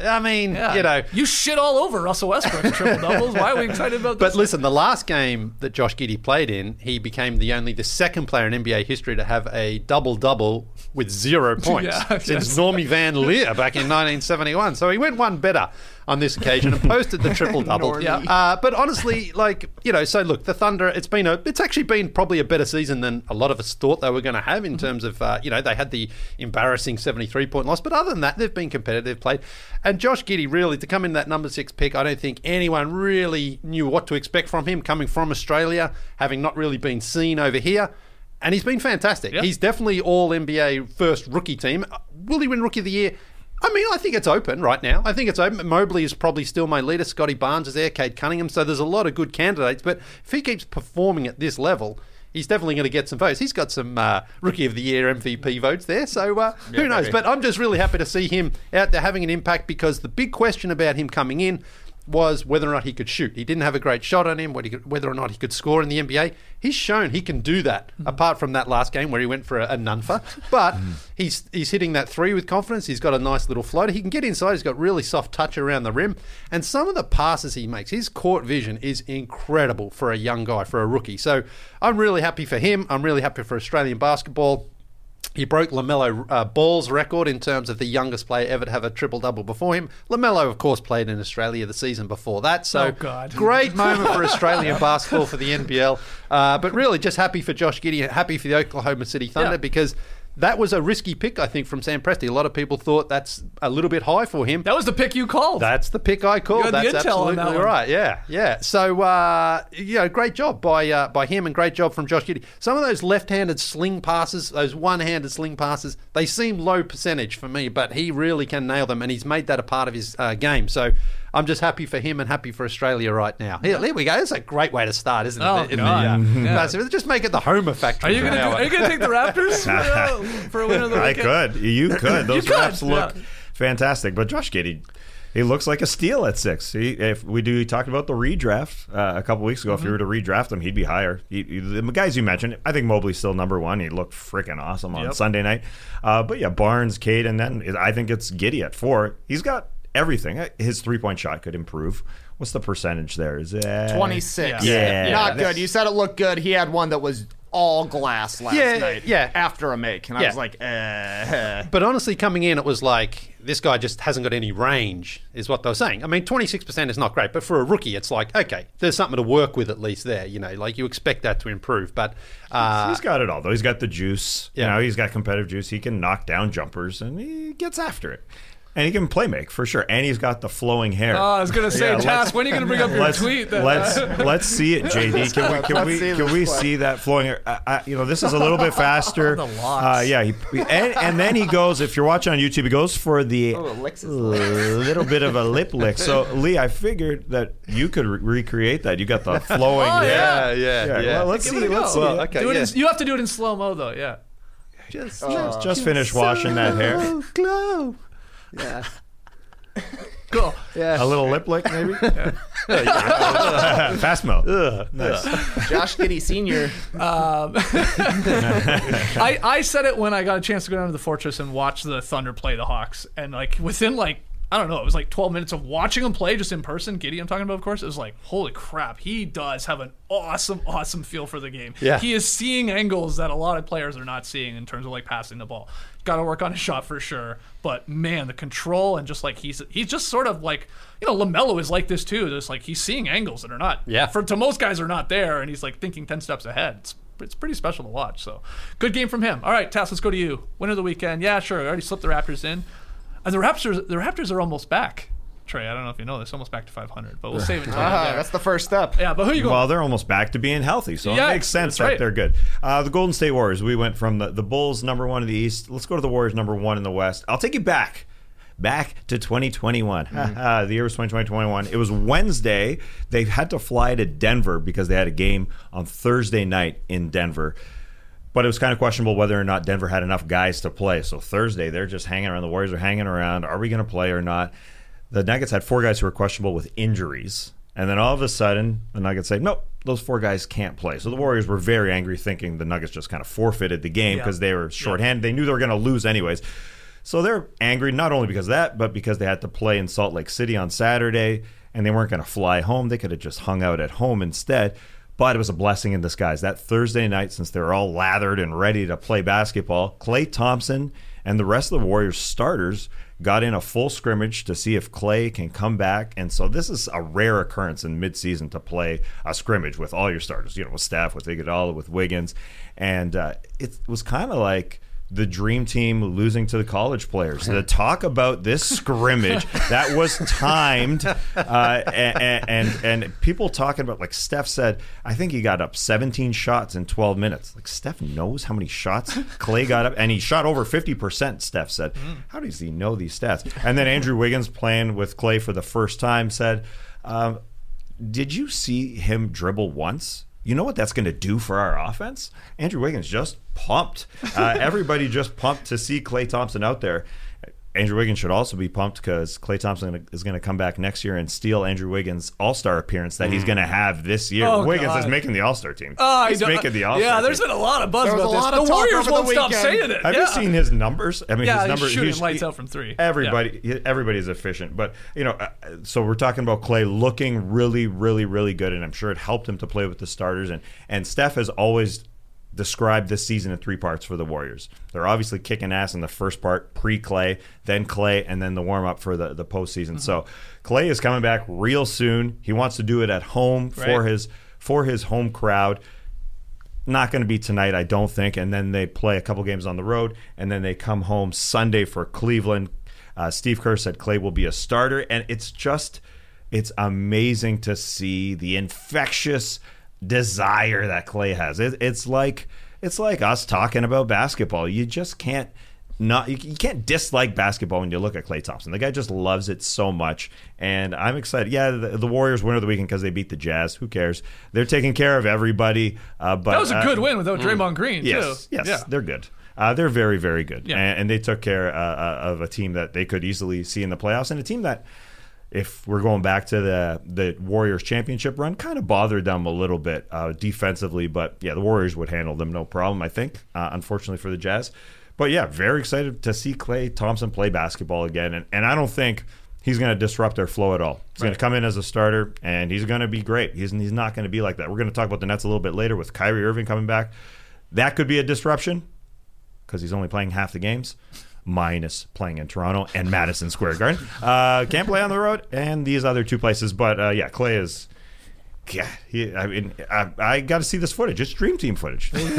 I mean, Yeah. you know. You shit all over Russell Westbrook's triple doubles. Why are we excited about this? But listen, the last game that Josh Giddey played in, he became the second player in NBA history to have a double-double with 0 points Yeah, since Normie Van Leer back in 1971. So he went one better on this occasion and posted the triple-double. Normie. But honestly, so look, the Thunder, it's actually been probably a better season than a lot of us thought they were going to have in terms of, they had the embarrassing 73-point loss. But other than that, they've been competitive, played. And Josh Giddey, really, to come in that number 6 pick, I don't think anyone really knew what to expect from him coming from Australia, having not really been seen over here. And he's been fantastic. Yeah. He's definitely all-NBA first rookie team. Will he win Rookie of the Year? I mean, I think it's open right now. I think it's open. Mobley is probably still my leader. Scotty Barnes is there, Cade Cunningham. So there's a lot of good candidates. But if he keeps performing at this level, he's definitely going to get some votes. He's got some Rookie of the Year MVP votes there. So who knows? maybe. But I'm just really happy to see him out there having an impact, because the big question about him coming in was whether or not he could shoot. He didn't have a great shot on him, whether or not he could score in the NBA. He's shown he can do that, apart from that last game where he went for a nunfa. But he's hitting that three with confidence. He's got a nice little floater. He can get inside. He's got really soft touch around the rim. And some of the passes he makes, his court vision is incredible for a young guy, for a rookie. So I'm really happy for him. I'm really happy for Australian basketball. He broke LaMelo Ball's record in terms of the youngest player ever to have a triple-double before him. LaMelo, of course, played in Australia the season before that. So Oh, God. great moment for Australian basketball for the NBL. But really just happy for Josh Giddey, happy for the Oklahoma City Thunder, Yeah. because that was a risky pick, I think, from Sam Presti. A lot of people thought that's a little bit high for him. That was the pick you called. That's the pick I called. You had the That's intel on absolutely that one. right. Yeah. So, great job by him, and great job from Josh Giddey. Some of those left-handed sling passes, those one-handed sling passes, they seem low percentage for me, but he really can nail them, and he's made that a part of his game. So I'm just happy for him and happy for Australia right now. Here we go. That's a great way to start, isn't it? Oh, God. Yeah. Just make it the Homer Factory. Are you gonna take the Raptors for a win of the I weekend? could. You could. Those could, reps look yeah. fantastic. But Josh Giddey, he looks like a steal at 6. He talked about the redraft a couple weeks ago. If you were to redraft him, he'd be higher. The guys you mentioned, I think Mobley's still number 1. He looked freaking awesome on Sunday night. But yeah, Barnes, Cade, and then I think it's Giddey at 4. He's got everything. His 3-point shot could improve. What's the percentage there? Is it 26. Yeah. Not good. You said it looked good. He had one that was all glass last night. Yeah. After a make. And I Yeah. was like, But honestly, coming in, it was like, this guy just hasn't got any range, is what they were saying. I mean, 26% is not great, but for a rookie, it's like, okay, there's something to work with at least there. Like you expect that to improve. But he's got it all, though. He's got the juice. Yeah. He's got competitive juice. He can knock down jumpers, and he gets after it. And he can play make, for sure. And he's got the flowing hair. Oh, I was gonna say, Tass, when are you gonna bring up your tweet? That, Let's see it, JD. Can we see that flowing hair? This is a little bit faster. The locks. And then he goes. If you're watching on YouTube, he goes for the licks his lips. little bit of a lip lick. So Lee, I figured that you could recreate that. You got the flowing Oh, hair. yeah. Well, let's Give see. it a Let's go. see. Well, it. okay. you have to do it in slow mo though. Yeah. Just finish washing that hair. Glow. Yeah. Cool. A little lip lick, maybe. Fast mo. Nice. Josh Giddey Sr. I said it when I got a chance to go down to the Fortress and watch the Thunder play the Hawks, and within I don't know, it was 12 minutes of watching him play just in person. Giddey, I'm talking about, of course. It was like, holy crap, he does have an awesome feel for the game. Yeah. He is seeing angles that a lot of players are not seeing in terms of passing the ball. Got to work on his shot for sure, but man, the control and just he's just sort of LaMelo is like this too. Just he's seeing angles that are not to most guys are not there, and he's thinking 10 steps ahead. It's pretty special to watch. So good game from him. All right, Tass, let's go to you. Winner of the weekend. Yeah, sure. I already slipped the Raptors in. The Raptors are almost back. Trey, I don't know if you know this, almost back to 500, but we'll save it until there. That's the first step. Yeah, but who are you going? Well, they're almost back to being healthy, so Yeah, it makes sense that's that right. they're good. The Golden State Warriors, we went from the Bulls number 1 in the East. Let's go to the Warriors number 1 in the West. I'll take you back to 2021. The year was 2021. It was Wednesday. They had to fly to Denver because they had a game on Thursday night in Denver. But it was kind of questionable whether or not Denver had enough guys to play. So Thursday, they're just hanging around. The Warriors are hanging around. Are we going to play or not? The Nuggets had 4 guys who were questionable with injuries. And then all of a sudden, the Nuggets say, nope, those 4 guys can't play. So the Warriors were very angry, thinking the Nuggets just kind of forfeited the game because they were shorthanded. They knew they were going to lose anyways. So they're angry not only because of that, but because they had to play in Salt Lake City on Saturday and they weren't going to fly home. They could have just hung out at home instead. But it was a blessing in disguise. That Thursday night, since they were all lathered and ready to play basketball, Klay Thompson and the rest of the Warriors starters got in a full scrimmage to see if Klay can come back. And so this is a rare occurrence in midseason to play a scrimmage with all your starters, with Steph, with Iguodala, with Wiggins. And it was kind of like the dream team losing to the college players. The talk about this scrimmage that was timed, and people talking about, like Steph said, I think he got up 17 shots in 12 minutes. Like, Steph knows how many shots Klay got up, and he shot over 50%, Steph said. How does he know these stats? And then Andrew Wiggins, playing with Klay for the first time, said, did you see him dribble once? You know what that's going to do for our offense? Andrew Wiggins just pumped. Everybody just pumped to see Klay Thompson out there. Andrew Wiggins should also be pumped because Klay Thompson is going to come back next year and steal Andrew Wiggins' All-Star appearance that he's going to have this year. Oh, Wiggins God. is making the All-Star team. He's making the All-Star team. Yeah, there's been a lot of buzz There was about a lot this. of The talk Warriors over the won't stop weekend. saying it. Have you seen his numbers? I mean, Yeah, his numbers. he's shooting lights out from three. Everybody's efficient. But, so we're talking about Klay looking really, really, really good, and I'm sure it helped him to play with the starters. And Steph has always described this season in three parts for the Warriors. They're obviously kicking ass in the first part, pre-Klay, then Klay, and then the warm-up for the postseason. So Klay is coming back real soon. He wants to do it at home for his home crowd. Not going to be tonight, I don't think. And then they play a couple games on the road, and then they come home Sunday for Cleveland. Steve Kerr said Klay will be a starter, and it's amazing to see the infectious desire that Klay has. It's like us talking about basketball. You just can't you can't dislike basketball when you look at Klay Thompson. The guy just loves it so much, and I'm excited. Yeah, the Warriors win of the weekend because they beat the Jazz. Who cares? They're taking care of everybody. But That was a good win without Draymond Green, yes, too. Yes, Yeah. they're good. They're very, very good, Yeah. and they took care of a team that they could easily see in the playoffs, and a team that, if we're going back to the Warriors championship run, kind of bothered them a little bit defensively. But, yeah, the Warriors would handle them no problem, I think, unfortunately for the Jazz. But, yeah, very excited to see Klay Thompson play basketball again. And I don't think he's going to disrupt their flow at all. He's going to come in as a starter, and he's going to be great. He's not going to be like that. We're going to talk about the Nets a little bit later with Kyrie Irving coming back. That could be a disruption because he's only playing half the games, minus playing in Toronto and Madison Square Garden. Can't play on the road and these other two places. But, Klay is... Yeah, I got to see this footage. It's Dream Team footage. And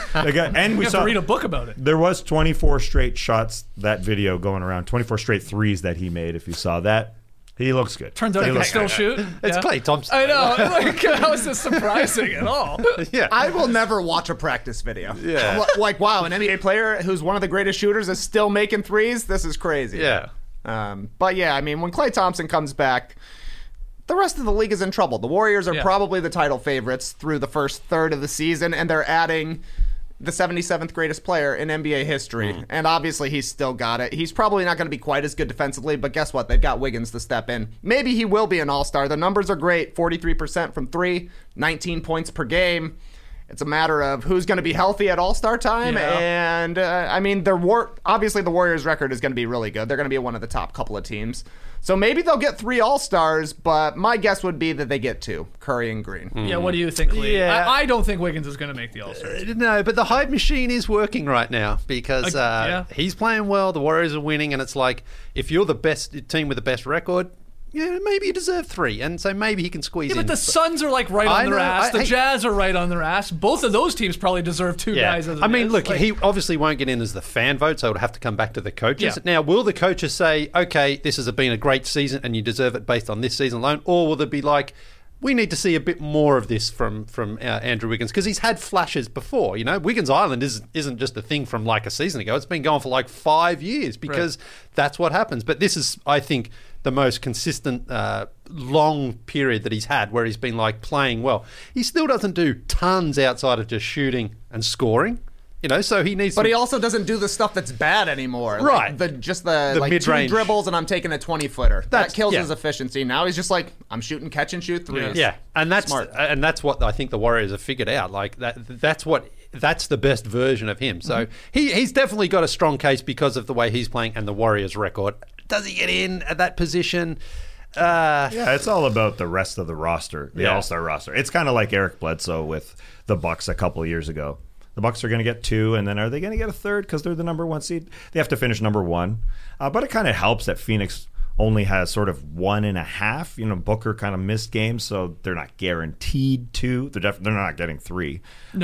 we have to read a book about it. There was 24 straight shots, that video going around, 24 straight threes that he made, if you saw that. He looks good. Turns out he can still shoot. It's Klay Thompson. I know. How is this surprising at all? Yeah. I will never watch a practice video. Yeah. Like, wow, an NBA player who's one of the greatest shooters is still making threes? This is crazy. Yeah. But, yeah, I mean, when Klay Thompson comes back, the rest of the league is in trouble. The Warriors are probably the title favorites through the first third of the season, and they're adding the 77th greatest player in NBA history. And obviously he's still got it. He's probably not going to be quite as good defensively, but guess what? They've got Wiggins to step in. Maybe he will be an all-star. The numbers are great. 43% from three, 19 points per game. It's a matter of who's going to be healthy at all-star time. Yeah. And, I mean, obviously the Warriors' record is going to be really good. They're going to be one of the top couple of teams. So maybe they'll get 3 all-stars, but my guess would be that they get 2, Curry and Green. Yeah, what do you think, Lee? Yeah. I don't think Wiggins is going to make the All-Star. No, but the hype machine is working right now because he's playing well. The Warriors are winning, and it's like if you're the best team with the best record, yeah, maybe you deserve 3, and so maybe he can squeeze in. But the Suns are like right on their ass. The Jazz are right on their ass. Both of those teams probably deserve 2 guys. As I mean, look, like, he obviously won't get in as the fan vote, so it'll have to come back to the coaches. Yeah. Now, will the coaches say, okay, this has been a great season and you deserve it based on this season alone, or will there be like, we need to see a bit more of this from Andrew Wiggins because he's had flashes before. You know, Wiggins Island isn't just a thing from like a season ago. It's been going for like 5 years because that's what happens. But this is, I think, the most consistent long period that he's had where he's been like playing well. He still doesn't do tons outside of just shooting and scoring. You know, so he needs. But he also doesn't do the stuff that's bad anymore. Right. Like the like mid-range 2 dribbles and I'm taking a 20-footer. That kills yeah. his efficiency. Now he's just like, I'm shooting catch and shoot threes. Yeah, and that's Smart. And that's what I think the Warriors have figured out. Like that's what that's the best version of him. So he's definitely got a strong case because of the way he's playing and the Warriors' record. Does he get in at that position? Yeah, it's all about the rest of the roster, the Yeah. All-Star roster. It's kind of like Eric Bledsoe with the Bucks a couple of years ago. The Bucks are going to get 2, and then are they going to get a third because they're the number 1 seed? They have to finish number 1. But it kind of helps that Phoenix only has sort of 1.5. You know, Booker kind of missed games, so they're not guaranteed 2. They're not getting 3. No.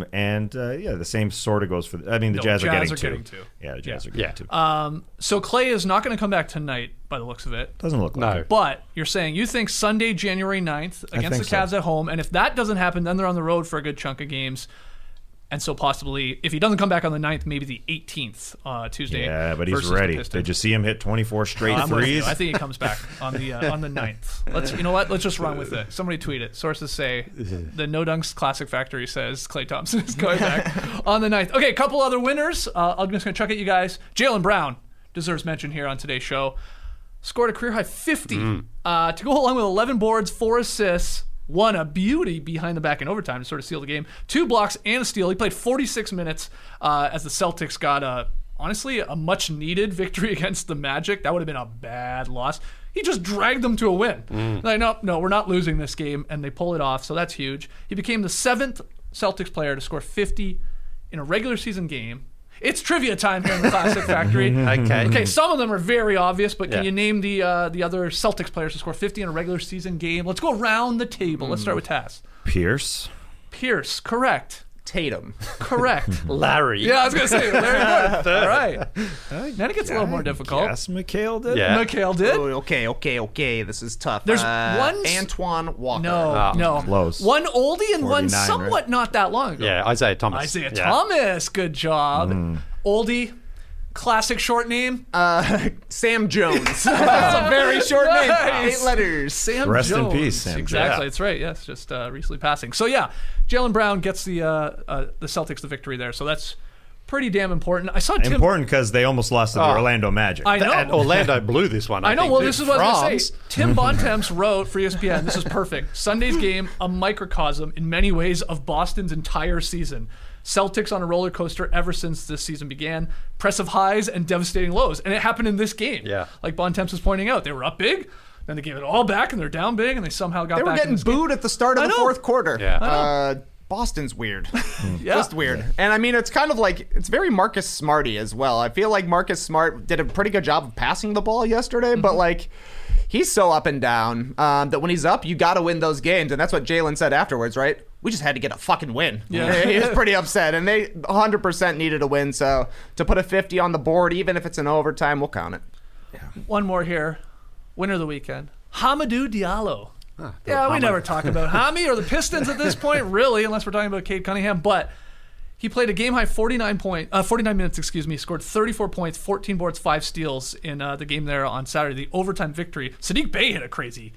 The same sort of goes for. The Jazz are getting 2. Yeah, the Jazz are getting 2. So Clay is not going to come back tonight, by the looks of it. Doesn't look like No. it. But you're saying you think Sunday, January 9th against the think Cavs so. at home, and if that doesn't happen, then they're on the road for a good chunk of games. And so possibly, if he doesn't come back on the 9th, maybe the 18th, Tuesday. Yeah, but he's versus the ready. Pistons. Did you see him hit 24 straight I'm with you. threes? I think he comes back on the 9th. You know what? Let's just run with it. Somebody tweet it. Sources say the No Dunks Classic Factory says Klay Thompson is going back on the 9th. Okay, a couple other winners. I'm just going to chuck at you guys. Jaylen Brown deserves mention here on today's show. Scored a career high 50 to go along with 11 boards, 4 assists. Won a beauty behind the back in overtime to sort of seal the game. 2 blocks and a steal. He played 46 minutes as the Celtics got honestly a much needed victory against the Magic. That would have been a bad loss. He just dragged them to a win. Like, no, we're not losing this game, and they pull it off. So that's huge. He became the 7th Celtics player to score 50 in a regular season game. It's trivia time here in the Classic Factory. Okay, some of them are very obvious, but can you name the other Celtics players to score 50 in a regular season game? Let's go around the table. Let's start with Taz. Pierce. Pierce, correct. Tatum. Correct. Larry. Yeah, I was going to say, very good. All right. Then it gets a little more difficult. Yes, McHale did. Yeah. Mikhail did. Oh, okay. This is tough. There's one- Antoine Walker. No. Close. One oldie and one 49, somewhat right? not that long ago. Yeah, Isaiah Thomas. Isaiah Yeah. Thomas, good job. Oldie, classic short name. Sam Jones. That's a very short name. Nice. 8 letters. Sam Rest in Jones. peace, Sam Exactly, Jones. that's right. Yes, just recently passing. So yeah, Jaylen Brown gets the Celtics the victory there. So that's pretty damn important. I saw Tim. Important because they almost lost to the Orlando Magic. I know. And Orlando blew this one. I know. think, Well, too. this is what I was going to France. say. Tim Bontemps wrote for ESPN, this is perfect. Sunday's game, a microcosm in many ways of Boston's entire season. Celtics on a roller coaster ever since this season began. Impressive highs and devastating lows. And it happened in this game. Yeah. Like Bontemps was pointing out, they were up big, then they gave it all back, and they're down big, and they somehow got They were back. getting in this game. booed at the start of I the know. fourth quarter. Yeah. Boston's weird. Yeah. Just weird. And I mean, it's kind of like, it's very Marcus Smarty as well. I feel like Marcus Smart did a pretty good job of passing the ball yesterday, but like, he's so up and down that when he's up, you got to win those games. And that's what Jalen said afterwards, right? We just had to get a fucking win. Yeah. He was pretty upset, and they 100% needed a win. So to put a 50 on the board, even if it's in overtime, we'll count it. One more here. Winner of the weekend. Hamidou Diallo. We never talk about Hami or the Pistons at this point, really, unless we're talking about Cade Cunningham. But he played a game high 49 minutes, scored 34 points, 14 boards, 5 steals in the game there on Saturday, the overtime victory. Sadiq Bey hit a crazy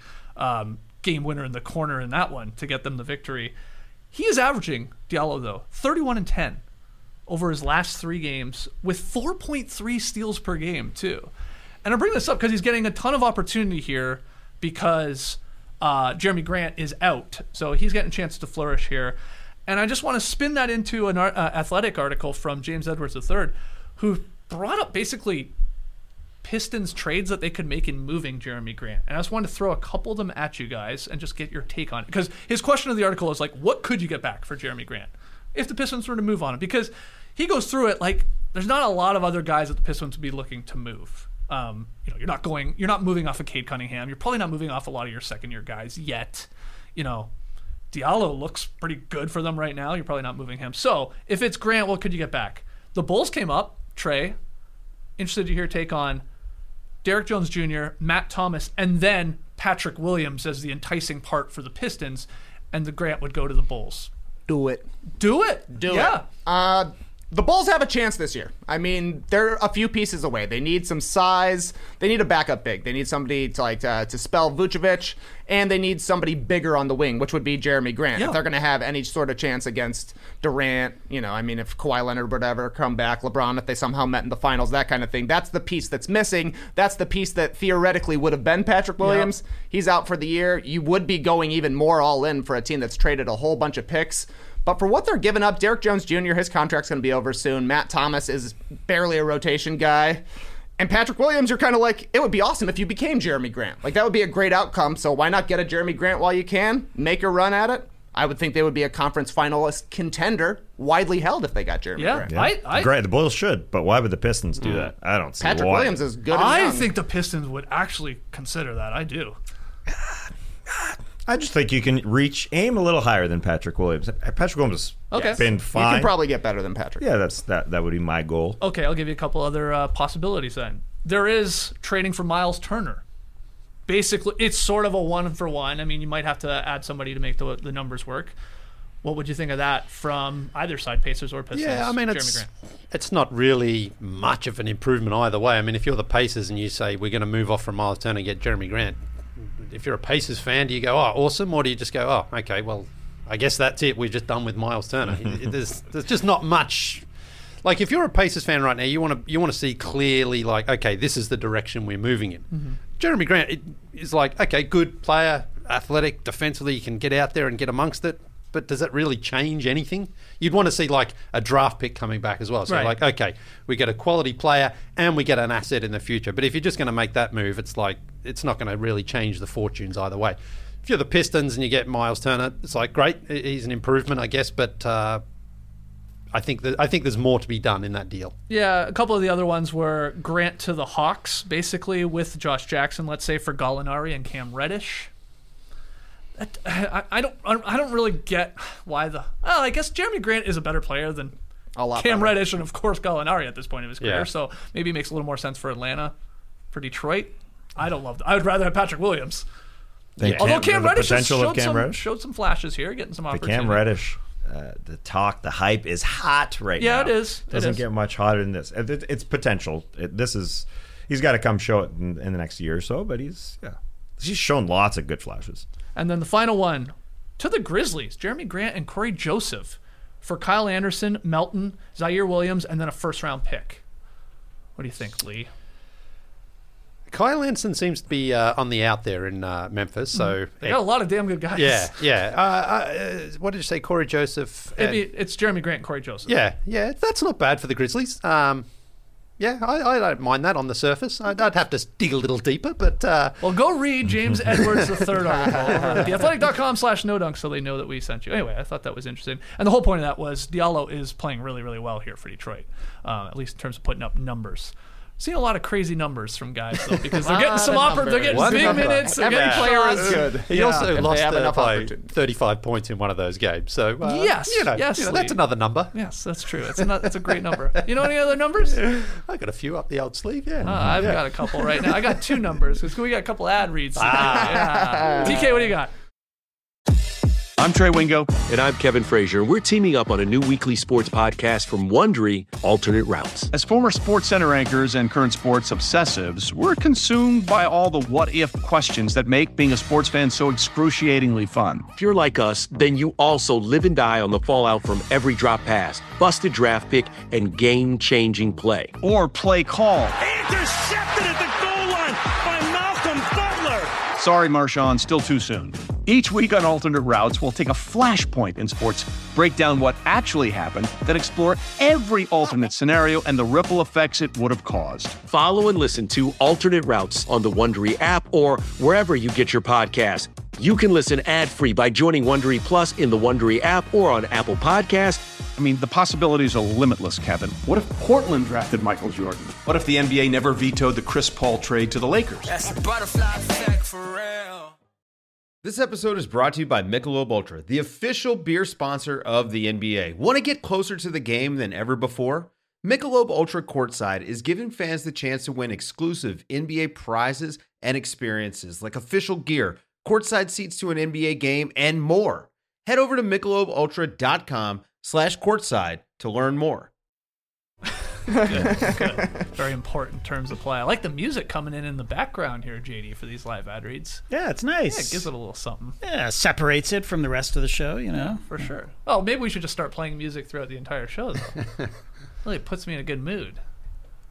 game winner in the corner in that one to get them the victory. He is averaging, Diallo though, 31 and 10 over his last 3 games with 4.3 steals per game too. And I bring this up because he's getting a ton of opportunity here because Jeremy Grant is out. So he's getting a chance to flourish here. And I just want to spin that into an Athletic article from James Edwards III, who brought up basically Pistons trades that they could make in moving Jeremy Grant. And I just wanted to throw a couple of them at you guys and just get your take on it. Because his question of the article is like, what could you get back for Jeremy Grant if the Pistons were to move on him? Because he goes through it like there's not a lot of other guys that the Pistons would be looking to move. You're not moving off of Cade Cunningham. You're probably not moving off a lot of your second-year guys yet. Diallo looks pretty good for them right now. You're probably not moving him. So if it's Grant, what could you get back? The Bulls came up. Trey, interested to hear your take on Derek Jones Jr., Matt Thomas, and then Patrick Williams as the enticing part for the Pistons, and the Grant would go to the Bulls. Do it. Do it. Do yeah. it. The Bulls have a chance this year. I mean, they're a few pieces away. They need some size. They need a backup big. They need somebody to spell Vucevic, and they need somebody bigger on the wing, which would be Jeremy Grant. Yeah. If they're going to have any sort of chance against Durant, if Kawhi Leonard would ever come back, LeBron, if they somehow met in the finals, that kind of thing. That's the piece that's missing. That's the piece that theoretically would have been Patrick Williams. He's out for the year. You would be going even more all in for a team that's traded a whole bunch of picks. But for what they're giving up, Derek Jones Jr., his contract's going to be over soon. Matt Thomas is barely a rotation guy. And Patrick Williams, you're kind of like, it would be awesome if you became Jeremy Grant. Like, that would be a great outcome. So why not get a Jeremy Grant while you can? Make a run at it. I would think they would be a conference finalist contender, widely held if they got Jeremy Grant. Yeah. Great, the Bulls should, but why would the Pistons do that? I don't see Patrick why. Williams is good. I think the Pistons would actually consider that. I do. I just think you can aim a little higher than Patrick Williams. Patrick Williams has been fine. You can probably get better than Patrick. Yeah, that would be my goal. Okay, I'll give you a couple other possibilities then. There is trading for Miles Turner. Basically, it's sort of a 1-for-1. I mean, you might have to add somebody to make the numbers work. What would you think of that from either side, Pacers or Pistons? Yeah, I mean, it's not really much of an improvement either way. I mean, if you're the Pacers and you say we're going to move off from Miles Turner and get Jeremy Grant, if you're a Pacers fan, do you go, oh, awesome? Or do you just go, oh, okay, well, I guess that's it. We're just done with Miles Turner. There's just not much. Like, if you're a Pacers fan right now, you want to see clearly, like, okay, this is the direction we're moving in. Mm-hmm. Jeremy Grant is like, okay, good player, athletic, defensively, you can get out there and get amongst it, but does it really change anything? You'd want to see, like, a draft pick coming back as well. So, like, okay, we get a quality player and we get an asset in the future. But if you're just going to make that move, it's like, it's not going to really change the fortunes either way. If you're the Pistons and you get Miles Turner, it's like, great, he's an improvement, I guess, but I think there's more to be done in that deal. Yeah, a couple of the other ones were Grant to the Hawks, basically with Josh Jackson, let's say, for Gallinari and Cam Reddish. I don't really get why I guess Jeremy Grant is a better player than Cam Reddish and, of course, Gallinari at this point of his career. Yeah. So maybe it makes a little more sense for Atlanta. For Detroit, I don't love that. I would rather have Patrick Williams. Although Cam Reddish showed some flashes here, getting some opportunity. Cam Reddish. The hype is hot right now. Yeah, it is. Doesn't get much hotter than this. It's potential. He's got to come show it in the next year or so, but he's shown lots of good flashes. And then the final one, to the Grizzlies, Jeremy Grant and Corey Joseph for Kyle Anderson, Melton, Zaire Williams, and then a first-round pick. What do you think, Lee? Kyle Anderson seems to be on the out there in Memphis. So they got a lot of damn good guys. Yeah. What did you say, Corey Joseph? It's Jeremy Grant and Corey Joseph. Yeah. That's not bad for the Grizzlies. I don't mind that on the surface. I'd have to dig a little deeper, but... Well, go read James Edwards III article on theathletic.com/NoDunk so they know that we sent you. Anyway, I thought that was interesting. And the whole point of that was Diallo is playing really, really well here for Detroit, at least in terms of putting up numbers. Seen a lot of crazy numbers from guys though, because they're getting they're getting big minutes. Every player is good. He also lost by 35 points in one of those games. So yes, that's another number. Yes, that's true. It's a great number. You know any other numbers? I got a few up the old sleeve. Yeah, I've got a couple right now. I got 2 numbers because we got a couple ad reads. TK, what do you got? I'm Trey Wingo. And I'm Kevin Frazier. We're teaming up on a new weekly sports podcast from Wondery, Alternate Routes. As former SportsCenter anchors and current sports obsessives, we're consumed by all the what-if questions that make being a sports fan so excruciatingly fun. If you're like us, then you also live and die on the fallout from every drop pass, busted draft pick, and game-changing play. Or play call. Intercepted at the goal line by Malcolm Butler. Sorry, Marshawn, still too soon. Each week on Alternate Routes, we'll take a flashpoint in sports, break down what actually happened, then explore every alternate scenario and the ripple effects it would have caused. Follow and listen to Alternate Routes on the Wondery app or wherever you get your podcasts. You can listen ad-free by joining Wondery Plus in the Wondery app or on Apple Podcasts. I mean, the possibilities are limitless, Kevin. What if Portland drafted Michael Jordan? What if the NBA never vetoed the Chris Paul trade to the Lakers? That's the butterfly effect for real. This episode is brought to you by Michelob Ultra, the official beer sponsor of the NBA. Want to get closer to the game than ever before? Michelob Ultra Courtside is giving fans the chance to win exclusive NBA prizes and experiences like official gear, courtside seats to an NBA game, and more. Head over to MichelobUltra.com/courtside to learn more. Good. Very important terms of play. I like the music coming in the background here, JD, for these live ad reads. Yeah, it's nice. Yeah, it gives it a little something. Yeah, separates it from the rest of the show, you know. Yeah, for sure. Oh, maybe we should just start playing music throughout the entire show, though. Really puts me in a good mood.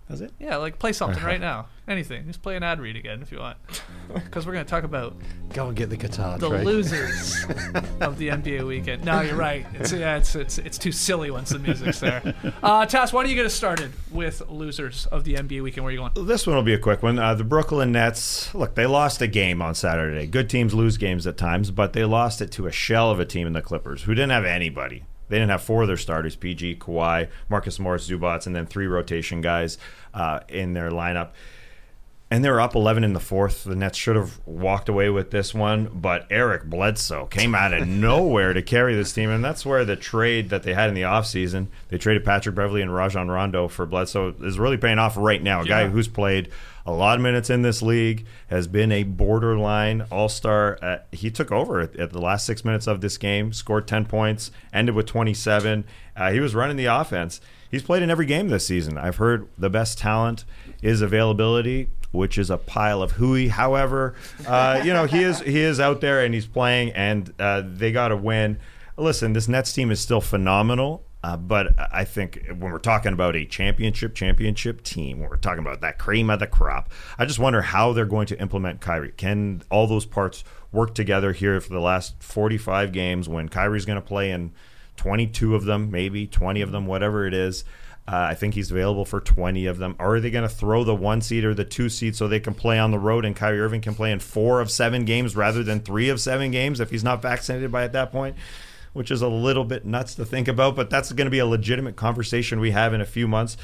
Does it? Yeah, like play something right now. Anything. Just play an ad read again if you want. Because we're going to talk about Go and get the guitar. the Trey. losers of the NBA weekend. No, you're right. It's too silly once the music's there. Tass, why don't you get us started with losers of the NBA weekend? Where are you going? This one will be a quick one. The Brooklyn Nets, look, they lost a game on Saturday. Good teams lose games at times, but they lost it to a shell of a team in the Clippers who didn't have anybody. They didn't have 4 of their starters, PG, Kawhi, Marcus Morris, Zubats, and then 3 rotation guys in their lineup. And they were up 11 in the fourth. The Nets should have walked away with this one, but Eric Bledsoe came out of nowhere to carry this team, and that's where the trade that they had in the offseason, they traded Patrick Beverley and Rajon Rondo for Bledsoe, is really paying off right now. A guy who's played a lot of minutes in this league, has been a borderline all-star. He took over at the last 6 minutes of this game, scored 10 points, ended with 27. He was running the offense. He's played in every game this season. I've heard the best talent is availability, which is a pile of hooey. However, he is out there and he's playing, and they got to win. Listen, this Nets team is still phenomenal. But I think when we're talking about a championship team, when we're talking about that cream of the crop, I just wonder how they're going to implement Kyrie. Can all those parts work together here for the last 45 games when Kyrie's going to play in 22 of them, maybe 20 of them, whatever it is? I think he's available for 20 of them. Or are they going to throw the 1 seed or the 2 seed so they can play on the road and Kyrie Irving can play in 4 of 7 games rather than 3 of 7 games if he's not vaccinated by at that point? Which is a little bit nuts to think about, but that's going to be a legitimate conversation we have in a few months.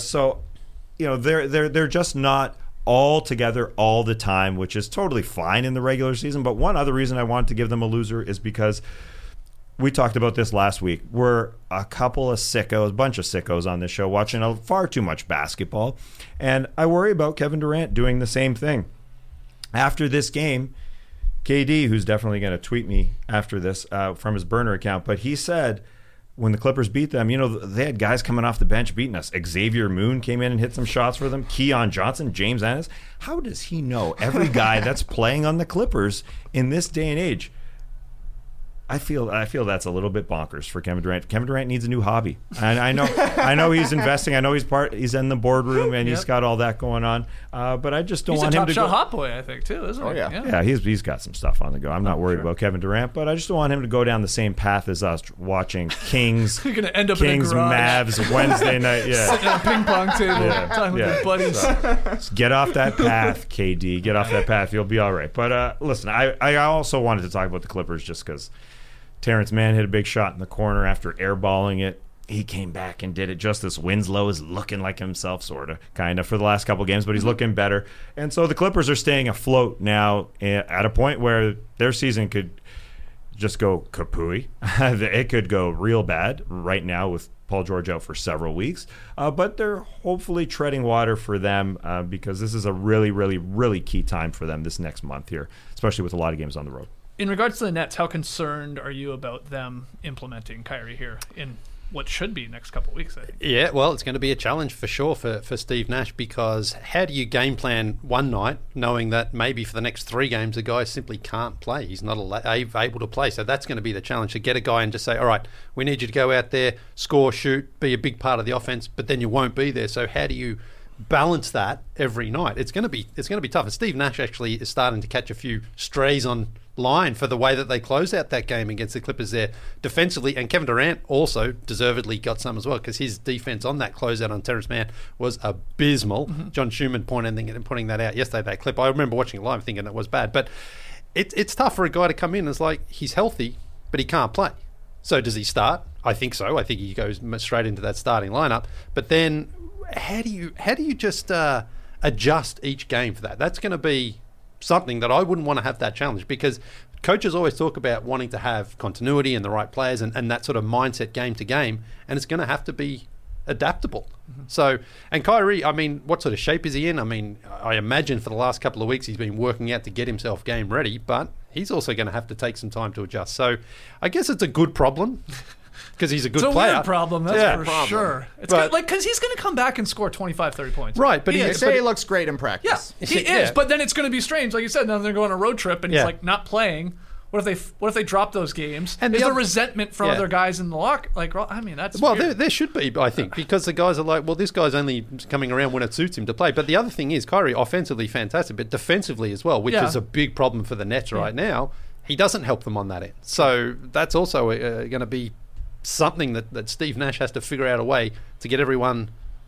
They're just not all together all the time, which is totally fine in the regular season. But one other reason I wanted to give them a loser is because we talked about this last week. We're a bunch of sickos on this show watching far too much basketball, and I worry about Kevin Durant doing the same thing. After this game, KD, who's definitely going to tweet me after this from his burner account, but he said when the Clippers beat them, they had guys coming off the bench beating us. Xavier Moon came in and hit some shots for them. Keon Johnson, James Ennis. How does he know every guy that's playing on the Clippers in this day and age? I feel that's a little bit bonkers for Kevin Durant. Kevin Durant needs a new hobby, and I know he's investing. I know he's in the boardroom and he's got all that going on. But I just don't want him to go. He's a top shot hot boy, I think, too, isn't he? Yeah, he's got some stuff on the go. I'm not worried about Kevin Durant, but I just don't want him to go down the same path as us watching Kings. You're gonna end up in a garage. Mavs Wednesday night. Yeah, sitting at a ping pong table, talking with your buddies. So, get off that path, KD. Get off that path. You'll be all right. But listen, I also wanted to talk about the Clippers just because Terrence Mann hit a big shot in the corner after airballing it. He came back and did it just as Winslow is looking like himself, kind of, for the last couple games, but he's looking better. And so the Clippers are staying afloat now at a point where their season could just go kapooey. It could go real bad right now with Paul George out for several weeks. But they're hopefully treading water for them because this is a really, really, really key time for them this next month here, especially with a lot of games on the road. In regards to the Nets, how concerned are you about them implementing Kyrie here in what should be next couple of weeks, I think? Yeah, well, it's going to be a challenge for sure for Steve Nash, because how do you game plan one night knowing that maybe for the next 3 games the guy simply can't play? He's not able to play. So that's going to be the challenge, to get a guy and just say, all right, we need you to go out there, score, shoot, be a big part of the offense, but then you won't be there. So how do you balance that every night? It's going to be tough. And Steve Nash actually is starting to catch a few strays on line for the way that they closed out that game against the Clippers there defensively, and Kevin Durant also deservedly got some as well, because his defense on that closeout on Terrence Mann was abysmal. John Schumann pointing that out yesterday, that clip. I remember watching it live thinking it was bad, but it's tough for a guy to come in. It's like he's healthy but he can't play. So does he start? I think so. I think he goes straight into that starting lineup. But then how do you just adjust each game for that? That's going to be something that I wouldn't want to have that challenge, because coaches always talk about wanting to have continuity and the right players and that sort of mindset game to game, and it's going to have to be adaptable. So, and Kyrie, I mean, what sort of shape is he in? I mean, I imagine for the last couple of weeks he's been working out to get himself game ready, but he's also going to have to take some time to adjust. So I guess it's a good problem. Because he's a good player. It's a weird problem, that's for sure. It's because he's going to come back and score 25, 30 points. Right, but he looks great in practice. Yeah, he is. But then it's going to be strange. Like you said, now they're going on a road trip and he's like not playing. What if they drop those games? And is there resentment from other guys in the locker? Like, I mean, that's weird. There should be, I think, because the guys are like, well, this guy's only coming around when it suits him to play. But the other thing is, Kyrie offensively fantastic, but defensively as well, which is a big problem for the Nets right now. He doesn't help them on that end. So that's also going to be something that Steve Nash has to figure out a way to get everyone,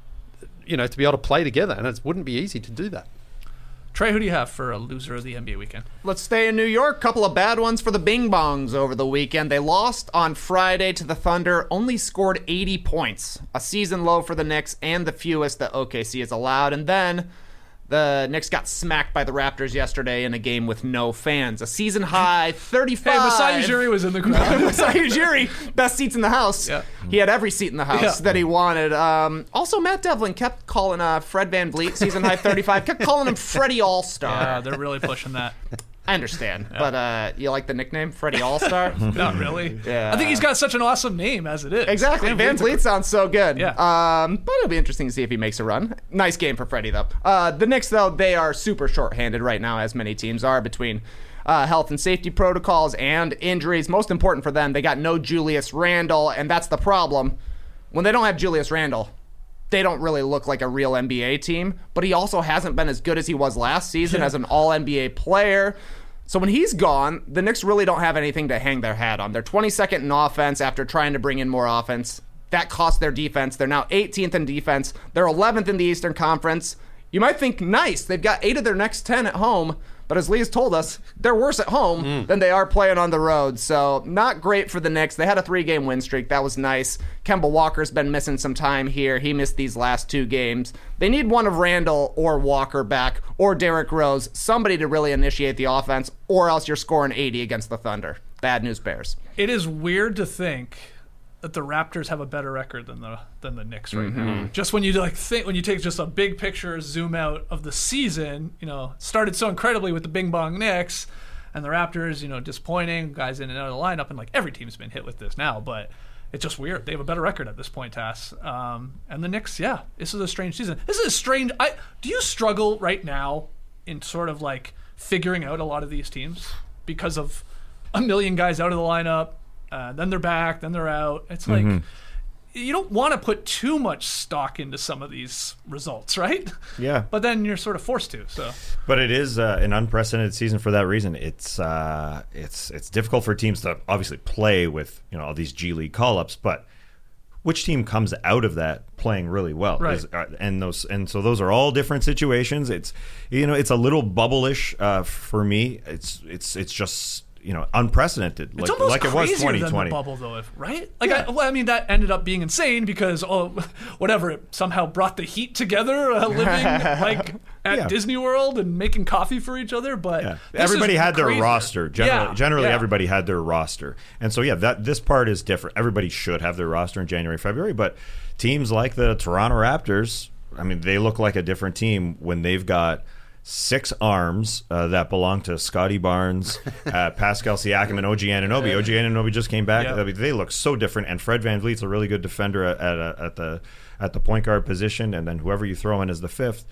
to be able to play together, and it wouldn't be easy to do that. Trey, who do you have for a loser of the NBA weekend? Let's stay in New York. Couple of bad ones for the Bing Bongs over the weekend. They lost on Friday to the Thunder, only scored 80 points. A season low for the Knicks and the fewest that OKC has allowed. And then the Knicks got smacked by the Raptors yesterday in a game with no fans. A season high 35. Hey, Masai Ujiri was in the crowd. Masai Ujiri, best seats in the house. Yeah. He had every seat in the house that he wanted. Also, Matt Devlin kept calling Fred VanVleet, season high 35, kept calling him Freddie All-Star. Yeah, they're really pushing that. I understand, but you like the nickname, Freddie All-Star? Not really. Yeah. I think he's got such an awesome name as it is. Exactly. VanVleet sounds so good. Yeah. But it'll be interesting to see if he makes a run. Nice game for Freddie, though. The Knicks, though, they are super short-handed right now, as many teams are, between health and safety protocols and injuries. Most important for them, they got no Julius Randle, and that's the problem. When they don't have Julius Randle, they don't really look like a real NBA team, but he also hasn't been as good as he was last season as an all-NBA player. So when he's gone, the Knicks really don't have anything to hang their hat on. They're 22nd in offense after trying to bring in more offense. That cost their defense. They're now 18th in defense. They're 11th in the Eastern Conference. You might think, nice, they've got 8 of their next 10 at home, but as Lee's told us, they're worse at home than they are playing on the road. So not great for the Knicks. They had a 3-game win streak. That was nice. Kemba Walker's been missing some time here. He missed these last 2 games. They need one of Randall or Walker back, or Derrick Rose, somebody to really initiate the offense, or else you're scoring 80 against the Thunder. Bad news, Bears. It is weird to think that the Raptors have a better record than the Knicks right now. Just when you when you take just a big picture zoom out of the season, started so incredibly with the Bing Bong Knicks, and the Raptors, disappointing, guys in and out of the lineup, and like every team's been hit with this now, but it's just weird. They have a better record at this point, Tass. And the Knicks, this is a strange season. This is a strange. Do you struggle right now in sort of like figuring out a lot of these teams because of a million guys out of the lineup? Then they're back, then they're out. It's like you don't want to put too much stock into some of these results, right? Yeah. But then you're sort of forced to. So. But it is an unprecedented season for that reason. It's difficult for teams to obviously play with all these G League call-ups, but which team comes out of that playing really well? Right. And so those are all different situations. It's it's a little bubble-ish for me. It's just unprecedented. It's almost like it was 2020. Than the bubble, though, right? Like, yeah. That ended up being insane because, it somehow brought the Heat together, living like at Disney World and making coffee for each other. But everybody had their roster. Generally, everybody had their roster, and so this part is different. Everybody should have their roster in January, February, but teams like the Toronto Raptors, they look like a different team when they've got 6 arms that belong to Scotty Barnes, Pascal Siakam, and OG Anunoby. OG Anunoby just came back. Yep. They look so different, and Fred VanVleet's a really good defender at the point guard position, and then whoever you throw in as the 5th.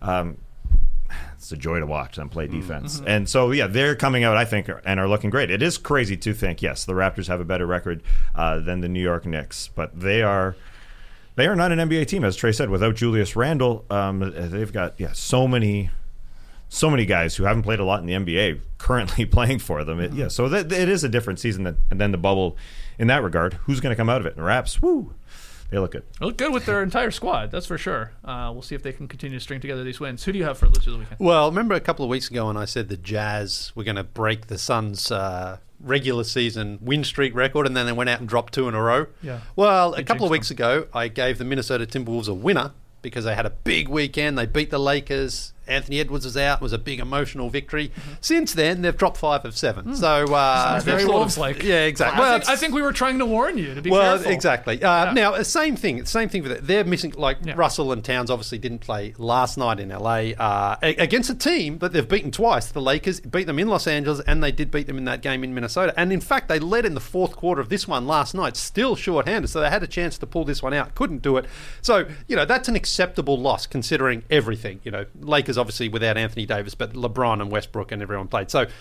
It's a joy to watch them play defense. Mm-hmm. And so, they're coming out, I think, and are looking great. It is crazy to think, yes, the Raptors have a better record than the New York Knicks, but they are not an NBA team, as Trey said. Without Julius Randle, they've got so many guys who haven't played a lot in the NBA currently playing for them. So it is a different season than the bubble in that regard. Who's going to come out of it? And the Raps, they look good. They look good with their entire squad, that's for sure. We'll see if they can continue to string together these wins. Who do you have for loser of the weekend? Well, remember a couple of weeks ago when I said the Jazz were going to break the Suns' regular season win streak record, and then they went out and dropped 2 in a row? Yeah. Well, a couple of weeks ago, I gave the Minnesota Timberwolves a winner because they had a big weekend. They beat the Lakers. Anthony Edwards was out. It was a big emotional victory. Since then, they've dropped 5 of 7. So very Wolves-like. Yeah, exactly. I think we were trying to warn you to be careful. Well, exactly. Now, same thing with it. They're missing, Russell and Towns obviously didn't play last night in LA against a team that they've beaten twice. The Lakers beat them in Los Angeles, and they did beat them in that game in Minnesota. And in fact, they led in the 4th quarter of this one last night, still short-handed. So they had a chance to pull this one out, couldn't do it. So, that's an acceptable loss considering everything. Lakers obviously without Anthony Davis, but LeBron and Westbrook and everyone played. So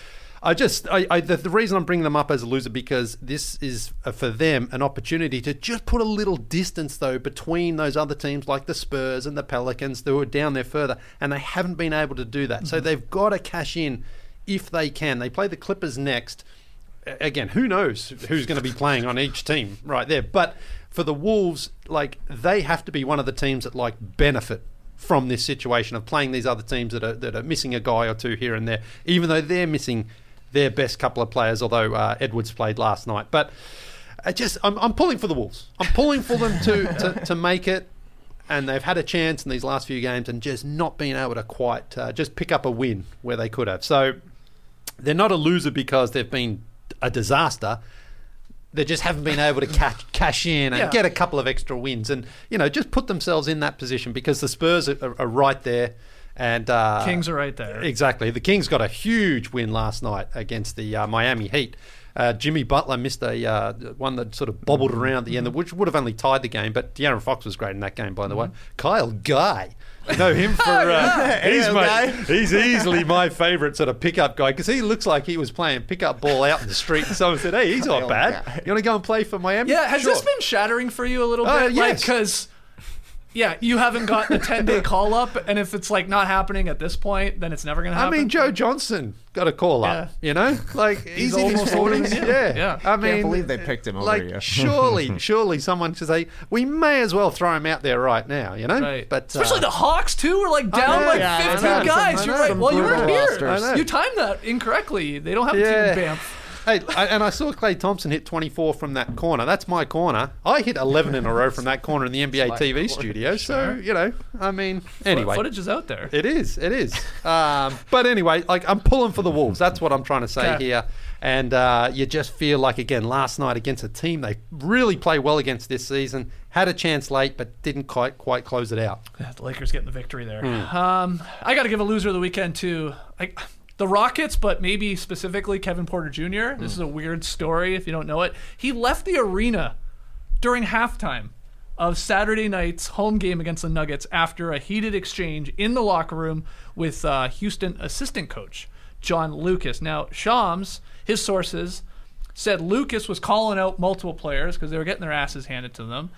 The reason I'm bringing them up as a loser because this is for them an opportunity to just put a little distance though between those other teams like the Spurs and the Pelicans who are down there further, and they haven't been able to do that. So they've got to cash in if they can. They play the Clippers next. Again, who knows who's going to be playing on each team right there? But for the Wolves, like they have to be one of the teams that like benefit from this situation of playing these other teams that are missing a guy or two here and there, even though they're missing their best couple of players, although Edwards played last night. But I'm pulling for the Wolves. I'm pulling for them to make it, and they've had a chance in these last few games and just not been able to quite just pick up a win where they could have. So they're not a loser because they've been a disaster. They just haven't been able to cash in and get a couple of extra wins and, just put themselves in that position because the Spurs are right there. And Kings are right there. Exactly. The Kings got a huge win last night against the Miami Heat. Jimmy Butler missed a one that sort of bobbled around at the end, which would have only tied the game. But De'Aaron Fox was great in that game, by the way. Kyle Guy. I know him for he's easily my favourite sort of pickup guy because he looks like he was playing pickup ball out in the street and someone said, hey, he's not bad. You want to go and play for Miami? Yeah, has this been shattering for you a little bit? Yes. Because you haven't gotten a 10-day call-up, and if it's like not happening at this point, then it's never going to happen. I mean, Joe Johnson got a call-up, Like, he's in his 40s. Yeah. I mean, can't believe they picked him over you. surely someone should say, we may as well throw him out there right now, Right. But especially the Hawks, too, were like down 15 guys. You're right. Well, you weren't here. You timed that incorrectly. They don't have a team in Banff. Hey, and I saw Klay Thompson hit 24 from that corner. That's my corner. I hit 11 in a row from that corner in the NBA TV studio. So, I mean, anyway. Footage is out there. It is. But anyway, like I'm pulling for the Wolves. That's what I'm trying to say here. And you just feel like, again, last night against a team they really play well against this season, had a chance late, but didn't quite close it out. Yeah, the Lakers getting the victory there. I got to give a loser of the weekend, too. The Rockets, but maybe specifically Kevin Porter Jr. This is a weird story if you don't know it. He left the arena during halftime of Saturday night's home game against the Nuggets after a heated exchange in the locker room with Houston assistant coach John Lucas. Now, Shams, his sources, said Lucas was calling out multiple players because they were getting their asses handed to them.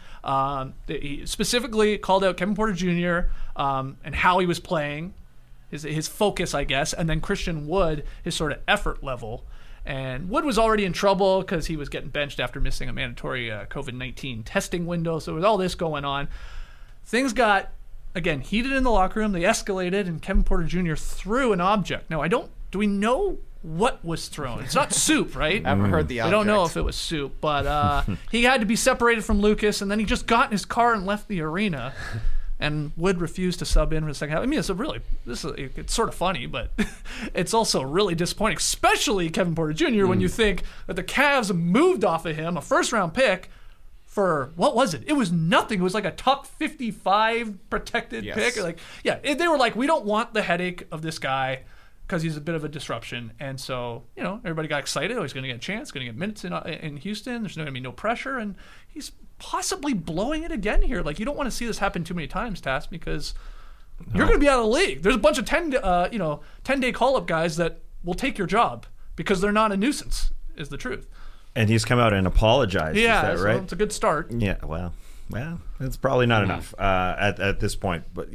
He specifically called out Kevin Porter Jr. And how he was playing. His focus, I guess, and then Christian Wood, his sort of effort level. And Wood was already in trouble because he was getting benched after missing a mandatory COVID-19 testing window. So there was all this going on. Things got, again, heated in the locker room. They escalated, and Kevin Porter Jr. threw an object. Now, do we know what was thrown? It's not soup, right? I haven't heard the object. I don't know if it was soup, but he had to be separated from Lucas, and then he just got in his car and left the arena. And Wood refused to sub in for the second half. I mean, it's sort of funny, but it's also really disappointing, especially Kevin Porter Jr. when you think that the Cavs moved off of him a first-round pick for, what was it? It was nothing. It was like a top 55 protected pick. They were like, we don't want the headache of this guy because he's a bit of a disruption. And so, everybody got excited. Oh, he's going to get a chance, going to get minutes in Houston. There's going to be no pressure. And he's possibly blowing it again here. Like, you don't want to see this happen too many times, Tass, because you're going to be out of the league. There's a bunch of 10-day call-up guys that will take your job because they're not a nuisance, is the truth. And he's come out and apologized. Yeah, is that right? So it's a good start. Yeah, well, it's probably not enough at this point. But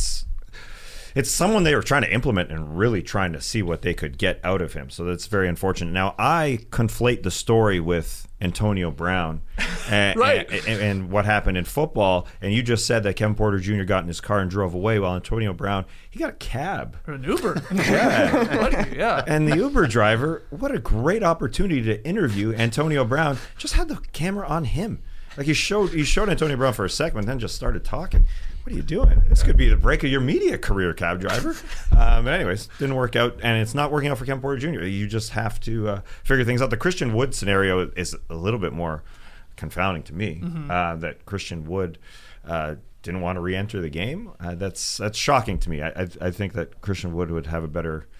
it's someone they were trying to implement and really trying to see what they could get out of him. So that's very unfortunate. Now, I conflate the story with Antonio Brown and, and what happened in football. And you just said that Kevin Porter Jr. got in his car and drove away, while Antonio Brown, he got a cab. Or an Uber. Yeah. And the Uber driver, what a great opportunity to interview Antonio Brown. Just had the camera on him. Like he showed Antonio Brown for a second and then just started talking. What are you doing? This could be the break of your media career, cab driver. But anyways, didn't work out, and it's not working out for Kevin Porter Jr. You just have to figure things out. The Christian Wood scenario is a little bit more confounding to me. That Christian Wood didn't want to re-enter the game. That's shocking to me. I think that Christian Wood would have a better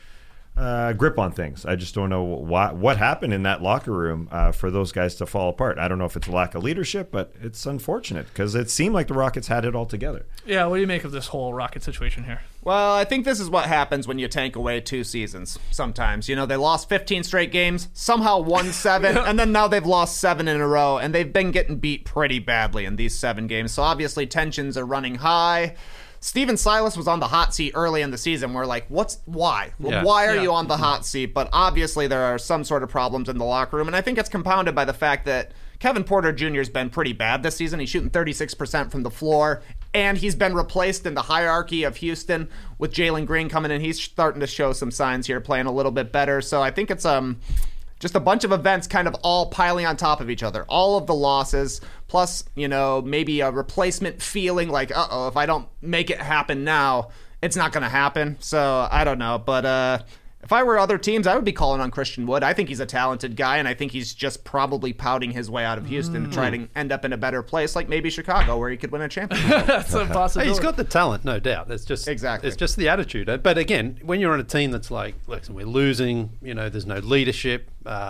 grip on things. I just don't know what happened in that locker room for those guys to fall apart. I don't know if it's a lack of leadership, but it's unfortunate because it seemed like the Rockets had it all together. Yeah, what do you make of this whole Rocket situation here? Well, I think this is what happens when you tank away 2 seasons sometimes. You know, they lost 15 straight games, somehow won 7, and then now they've lost 7 in a row, and they've been getting beat pretty badly in these 7 games. So obviously tensions are running high. Steven Silas was on the hot seat early in the season. We're like, why? Yeah. Why are you on the hot seat? But obviously there are some sort of problems in the locker room, and I think it's compounded by the fact that Kevin Porter Jr. has been pretty bad this season. He's shooting 36% from the floor, and he's been replaced in the hierarchy of Houston with Jalen Green coming in. He's starting to show some signs here, playing a little bit better. So I think it's just a bunch of events kind of all piling on top of each other. All of the losses, plus, you know, maybe a replacement feeling like, uh-oh, if I don't make it happen now, it's not going to happen. So I don't know. But if I were other teams, I would be calling on Christian Wood. I think he's a talented guy, and I think he's just probably pouting his way out of Houston to try to end up in a better place, like maybe Chicago, where he could win a championship. That's a possibility. He's got the talent, no doubt. It's just the attitude. But again, when you're on a team that's like, listen, we're losing, you know, there's no leadership.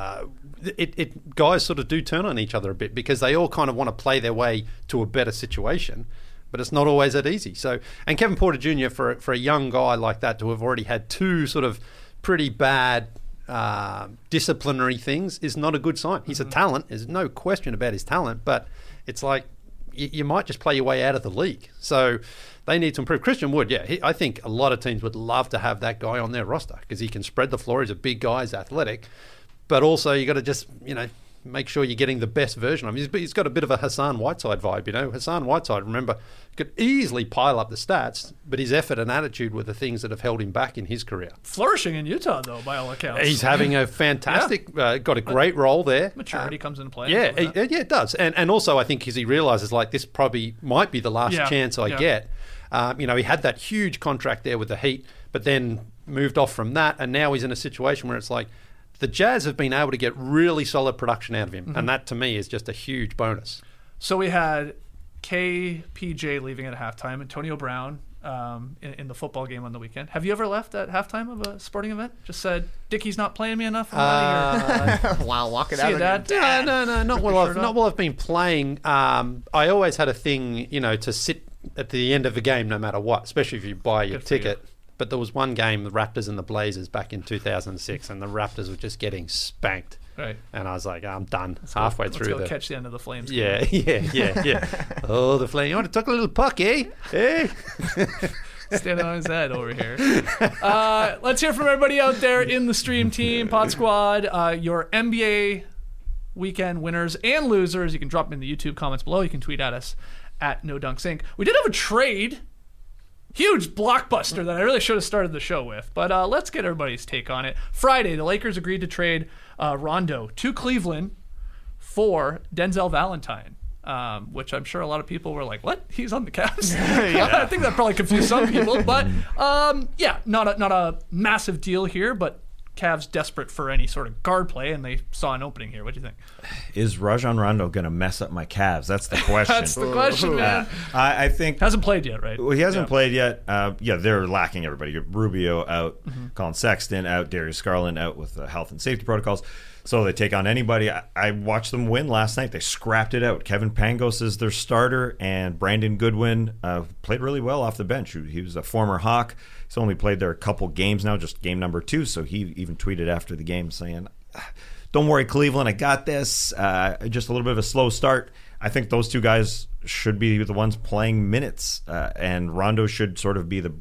Guys sort of do turn on each other a bit because they all kind of want to play their way to a better situation. But it's not always that easy. So, and Kevin Porter Jr. for a young guy like that to have already had 2 sort of pretty bad disciplinary things is not a good sign. He's a talent. There's no question about his talent, but it's like you might just play your way out of the league. So they need to improve. Christian Wood, I think a lot of teams would love to have that guy on their roster because he can spread the floor. He's a big guy. He's athletic. But also you got to just, you know, make sure you're getting the best version of him. He's got a bit of a Hassan Whiteside vibe, you know. Hassan Whiteside, remember, could easily pile up the stats, but his effort and attitude were the things that have held him back in his career. Flourishing in Utah, though, by all accounts. He's having a fantastic, got a great role there. Maturity comes into play. Yeah, it does. And also I think because he realises, like, this probably might be the last chance I get. You know, he had that huge contract there with the Heat, but then moved off from that, and now he's in a situation where it's like, the Jazz have been able to get really solid production out of him, and that to me is just a huge bonus. So we had KPJ leaving at halftime, Antonio Brown in the football game on the weekend. Have you ever left at halftime of a sporting event? Just said, Dickie's not playing me enough. I'm out of here. Wow, walk it See out. you, Dad. No, not while I've been playing. I always had a thing, you know, to sit at the end of the game no matter what, especially if you buy your ticket. But there was one game, the Raptors and the Blazers back in 2006, and the Raptors were just getting spanked. Right. And I was like, I'm done. Let's through catch the end of the Flames. Yeah. Oh, the Flames. You want to talk a little puck, eh? Hey. Standing on his head over here. Let's hear from everybody out there in the stream team, Pod Squad, your NBA weekend winners and losers. You can drop them in the YouTube comments below. You can tweet at us at NoDunksInc. We did have a trade. Huge blockbuster that I really should have started the show with. But let's get everybody's take on it. Friday, the Lakers agreed to trade Rondo to Cleveland for Denzel Valentine, which I'm sure a lot of people were like, what? He's on the Cavs? I think that probably confused some people. But, not a massive deal here, but Cavs desperate for any sort of guard play, and they saw an opening here. What do you think? Is Rajon Rondo going to mess up my Cavs? That's the question. That's the question, man. I think hasn't played yet, right? Well, he hasn't played yet. They're lacking everybody. Rubio out, Colin Sexton out, Darius Garland out with health and safety protocols. So they take on anybody. I watched them win last night. They scrapped it out. Kevin Pangos is their starter, and Brandon Goodwin played really well off the bench. He was a former Hawk. He's only played there a couple games now, just game number 2. So he even tweeted after the game saying, don't worry, Cleveland, I got this. Just a little bit of a slow start. I think those 2 guys should be the ones playing minutes, and Rondo should sort of be the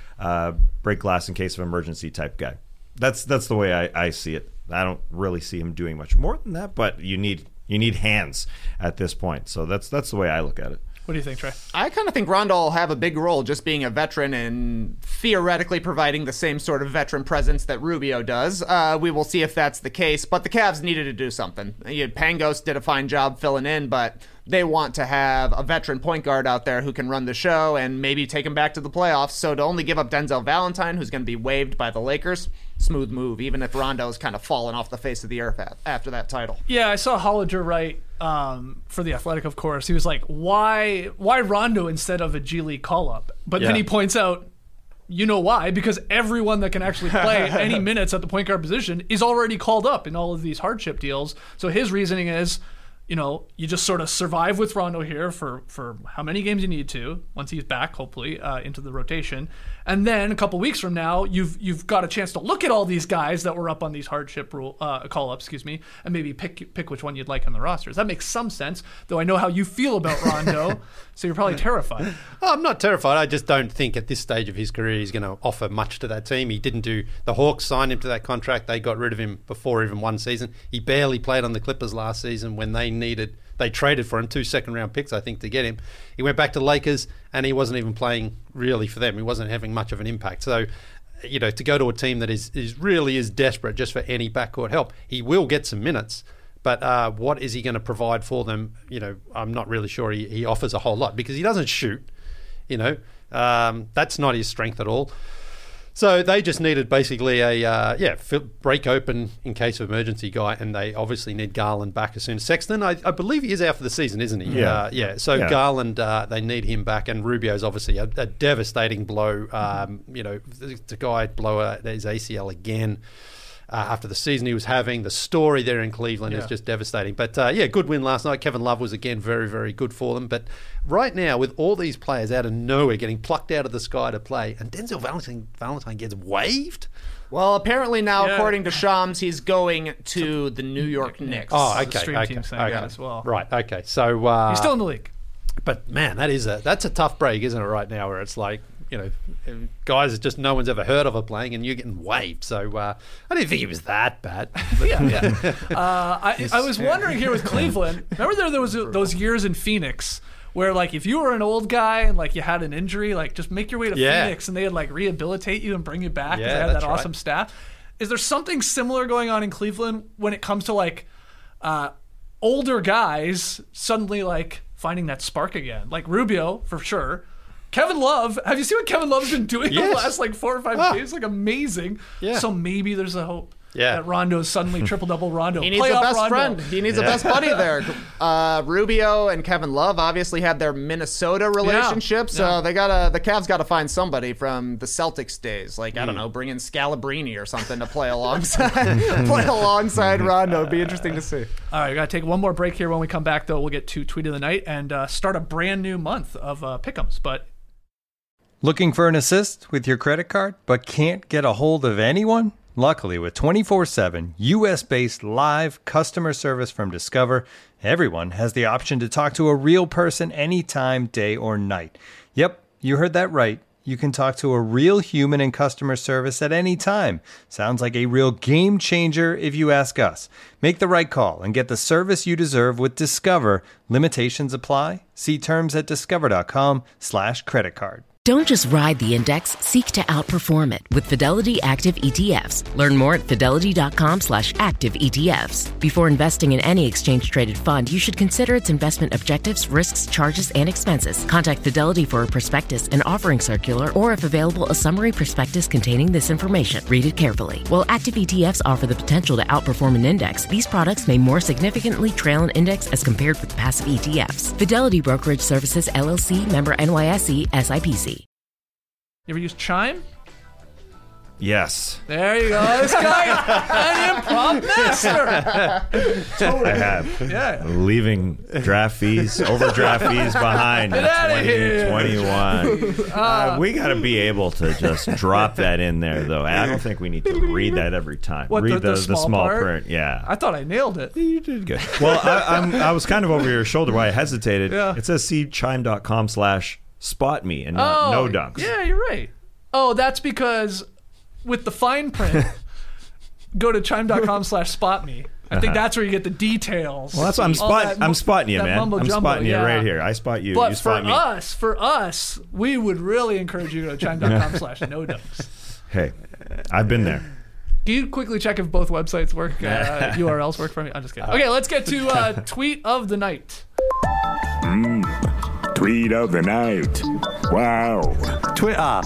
break glass in case of emergency type guy. That's the way I see it. I don't really see him doing much more than that, but you need hands at this point. So that's the way I look at it. What do you think, Trey? I kind of think Rondo will have a big role just being a veteran and theoretically providing the same sort of veteran presence that Rubio does. We will see if that's the case, but the Cavs needed to do something. Pangos did a fine job filling in, but they want to have a veteran point guard out there who can run the show and maybe take him back to the playoffs. So to only give up Denzel Valentine, who's going to be waived by the Lakers, smooth move, even if Rondo's kind of fallen off the face of the earth after that title. Yeah, I saw Hollinger write for The Athletic, of course. He was like, why Rondo instead of a G League call-up? But then he points out, you know why? Because everyone that can actually play any minutes at the point guard position is already called up in all of these hardship deals. So his reasoning is, you just sort of survive with Rondo here for how many games you need to, once he's back, hopefully, into the rotation. And then a couple weeks from now, you've got a chance to look at all these guys that were up on these hardship call-ups, and maybe pick which one you'd like on the rosters. That makes some sense, though I know how you feel about Rondo, so you're probably terrified. I'm not terrified. I just don't think at this stage of his career he's going to offer much to that team. He didn't do... The Hawks signed him to that contract. They got rid of him before even one season. He barely played on the Clippers last season when they traded for him 2 second-round picks, I think, to get him. He went back to Lakers, and he wasn't even playing really for them. He wasn't having much of an impact. So, to go to a team that is really desperate just for any backcourt help, he will get some minutes. But what is he going to provide for them? I'm not really sure he offers a whole lot because he doesn't shoot. That's not his strength at all. So they just needed basically a break open in case of emergency guy, and they obviously need Garland back as soon as Sexton. I believe he is out for the season, isn't he? Yeah. So Garland, they need him back, and Rubio's obviously a devastating blow. The guy blow his ACL again. After the season he was having. The story there in Cleveland is just devastating. But, good win last night. Kevin Love was, again, very, very good for them. But right now, with all these players out of nowhere getting plucked out of the sky to play, and Denzel Valentine gets waived... Well, apparently now, according to Shams, he's going to the New York Knicks. Oh, okay. The stream team saying that as well. Right, okay. So... he's still in the league. But, man, that's a tough break, isn't it, right now, where it's like... guys that just no one's ever heard of are playing, and you're getting waived. So I didn't think it was that bad. I was wondering here with Cleveland. Remember there was those years in Phoenix where, like, if you were an old guy and like you had an injury, like just make your way to Phoenix, and they would like rehabilitate you and bring you back because they had that awesome staff. Is there something similar going on in Cleveland when it comes to like older guys suddenly like finding that spark again? Like Rubio for sure. Kevin Love, have you seen what Kevin Love's been doing in the last like 4 or 5 games? Like amazing. Yeah. So maybe there's a hope that Rondo's suddenly triple-double Rondo. He needs a best friend. He needs a best buddy there. Rubio and Kevin Love obviously had their Minnesota relationship, so the Cavs got to find somebody from the Celtics days. Like, I don't know, bring in Scalabrine or something to play alongside Rondo. It'd be interesting to see. All right, we got to take one more break here. When we come back, though, we'll get to Tweet of the Night and start a brand new month of Pick'ems. But looking for an assist with your credit card, but can't get a hold of anyone? Luckily, with 24/7 U.S.-based live customer service from Discover, everyone has the option to talk to a real person anytime, day or night. Yep, you heard that right. You can talk to a real human in customer service at any time. Sounds like a real game changer if you ask us. Make the right call and get the service you deserve with Discover. Limitations apply. See terms at discover.com/creditcard. Don't just ride the index, seek to outperform it with Fidelity Active ETFs. Learn more at fidelity.com/active ETFs. Before investing in any exchange-traded fund, you should consider its investment objectives, risks, charges, and expenses. Contact Fidelity for a prospectus, an offering circular, or if available, a summary prospectus containing this information. Read it carefully. While active ETFs offer the potential to outperform an index, these products may more significantly trail an index as compared with passive ETFs. Fidelity Brokerage Services, LLC, member NYSE, SIPC. You ever use Chime? Yes. There you go. This guy, an improv master. Totally. I have. Yeah. Leaving draft fees, overdraft fees behind in 2021. We got to be able to just drop that in there, though. I don't think we need to read that every time. What, read the small part? print. Yeah. I thought I nailed it. You did good. Well, I was kind of over your shoulder while I hesitated. Yeah. It says see chime.com/spot me and not no dunks. Yeah, you're right. Oh, that's because with the fine print, go to chime.com/spot me. I think that's where you get the details. Well, that's what I'm spotting you, man. I'm spotting you right here. I spot you. But you spot me. For us, we would really encourage you to go to chime.com/no dunks. Hey, I've been there. Can you quickly check if both websites work, URLs work for me? I'm just kidding. Okay, let's get to Tweet of the Night. Tweet of the Night. Wow. Twitter.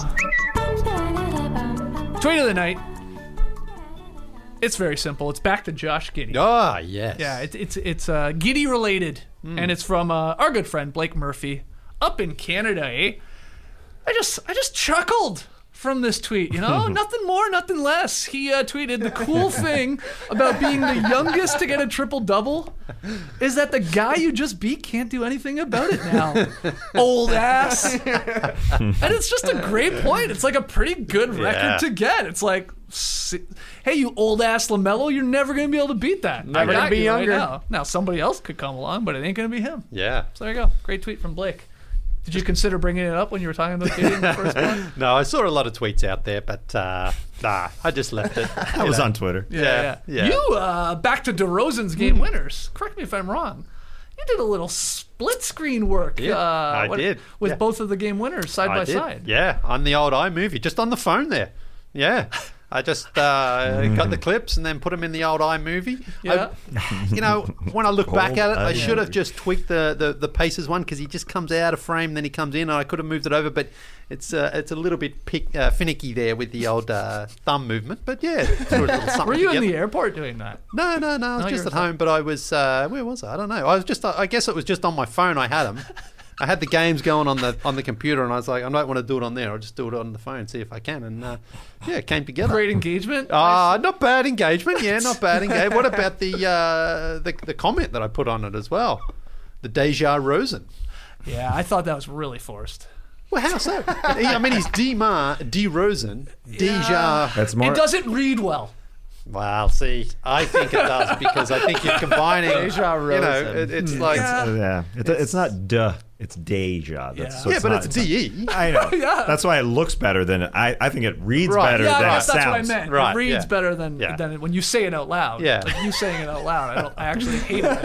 Tweet of the Night. It's very simple. It's back to Josh Giddey. Ah, yes. Yeah, it's Giddey related, and it's from our good friend Blake Murphy up in Canada. I just chuckled from this tweet. Nothing more, nothing less. He tweeted, the cool thing about being the youngest to get a triple-double is that the guy you just beat can't do anything about it now. Old ass. And it's just a great point. It's like a pretty good record to get. It's like, hey, you old ass LaMelo, you're never going to be able to beat that. Never going to be younger. Right now, somebody else could come along, but it ain't going to be him. Yeah. So there you go. Great tweet from Blake. Did you consider bringing it up when you were talking about dating the first one? No, I saw a lot of tweets out there, but I just left it. I was on Twitter. Yeah. You, back to DeRozan's game winners. Correct me if I'm wrong. You did a little split screen work. Yeah, I did. With both of the game winners side by side. Yeah, on the old iMovie, just on the phone there. Yeah. I just got the clips and then put them in the old iMovie. Yeah. When I look back at it, I should have just tweaked the Pacers one because he just comes out of frame, then he comes in, and I could have moved it over, but it's a little bit finicky there with the old thumb movement. But yeah, were you in the airport doing that? No. I was just at home, but I was where was I? I don't know. I guess it was just on my phone. I had them. I had the games going on the computer, and I was like, I don't want to do it on there. I'll just do it on the phone, see if I can. And it came together. Great engagement. Not bad engagement. Yeah, not bad engagement. What about the comment that I put on it as well? The Deja Rosen. Yeah, I thought that was really forced. Well, how so? I mean, he's DeRozan. Deja. That's more. It doesn't read well. Well, see, I think it does because I think you're combining. Deja Rosen. It's like It's not duh. It's Deja. But it's DE. I know. Yeah. That's why it looks better than I think it reads better than it that's sounds. what I meant. Right, It reads better than when you say it out loud. Yeah. Like you saying it out loud. I actually hate it.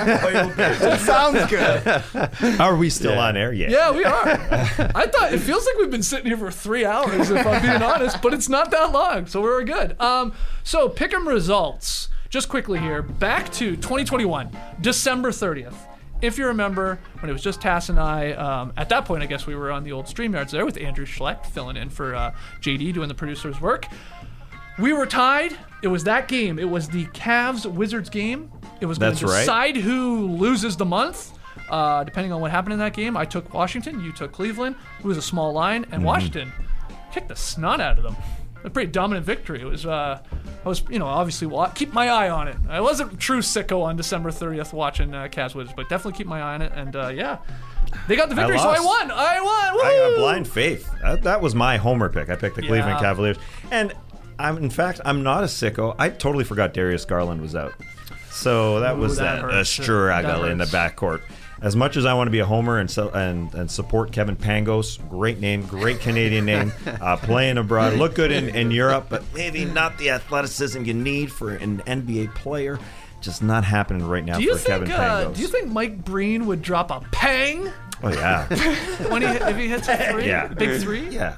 It sounds good. Are we still on air? Yeah, we are. I thought it feels like we've been sitting here for 3 hours, if I'm being honest, but it's not that long, so we're good. So pick'em results. Just quickly here, back to 2021, December 30th. If you remember, when it was just Tass and I, at that point, I guess we were on the old StreamYards there with Andrew Schlecht filling in for JD doing the producer's work. We were tied. It was that game. It was the Cavs-Wizards game. It was going to decide who loses the month, depending on what happened in that game. I took Washington. You took Cleveland. It was a small line, and Washington kicked the snot out of them. A pretty dominant victory. It was, I was, obviously keep my eye on it. I wasn't a true sicko on December 30th watching Cavs Wizards, but definitely keep my eye on it. And they got the victory, so I won. Woo! I got blind faith. That was my homer pick. I picked the Cleveland Cavaliers, and I'm not a sicko. I totally forgot Darius Garland was out, so that was a struggle in the backcourt. As much as I want to be a homer and support Kevin Pangos, great name, great Canadian name, playing abroad, look good in Europe, but maybe not the athleticism you need for an NBA player. Just not happening right now for Kevin Pangos. Do you think Mike Breen would drop a pang? Oh yeah, if he hits a three, big three, yeah.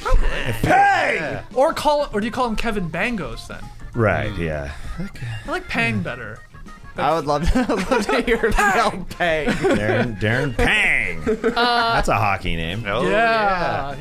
Pang! Yeah. Or do you call him Kevin Bangos then? Right, yeah. I like Pang better. I would love to hear him yell Pang. Darren Pang. That's a hockey name. Oh, yeah,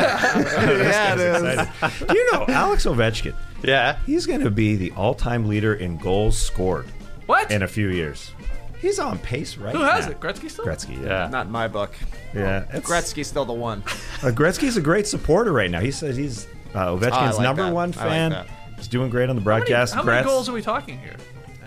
it is. Do you know Alex Ovechkin? Yeah. He's going to be the all-time leader in goals scored. What? In a few years. He's on pace right now. Who has it? Gretzky still? Gretzky, yeah. Not in my book. Yeah. Gretzky's still the one. Gretzky's a great supporter right now. He says he's Ovechkin's number one fan. He's doing great on the broadcast. How many goals are we talking here?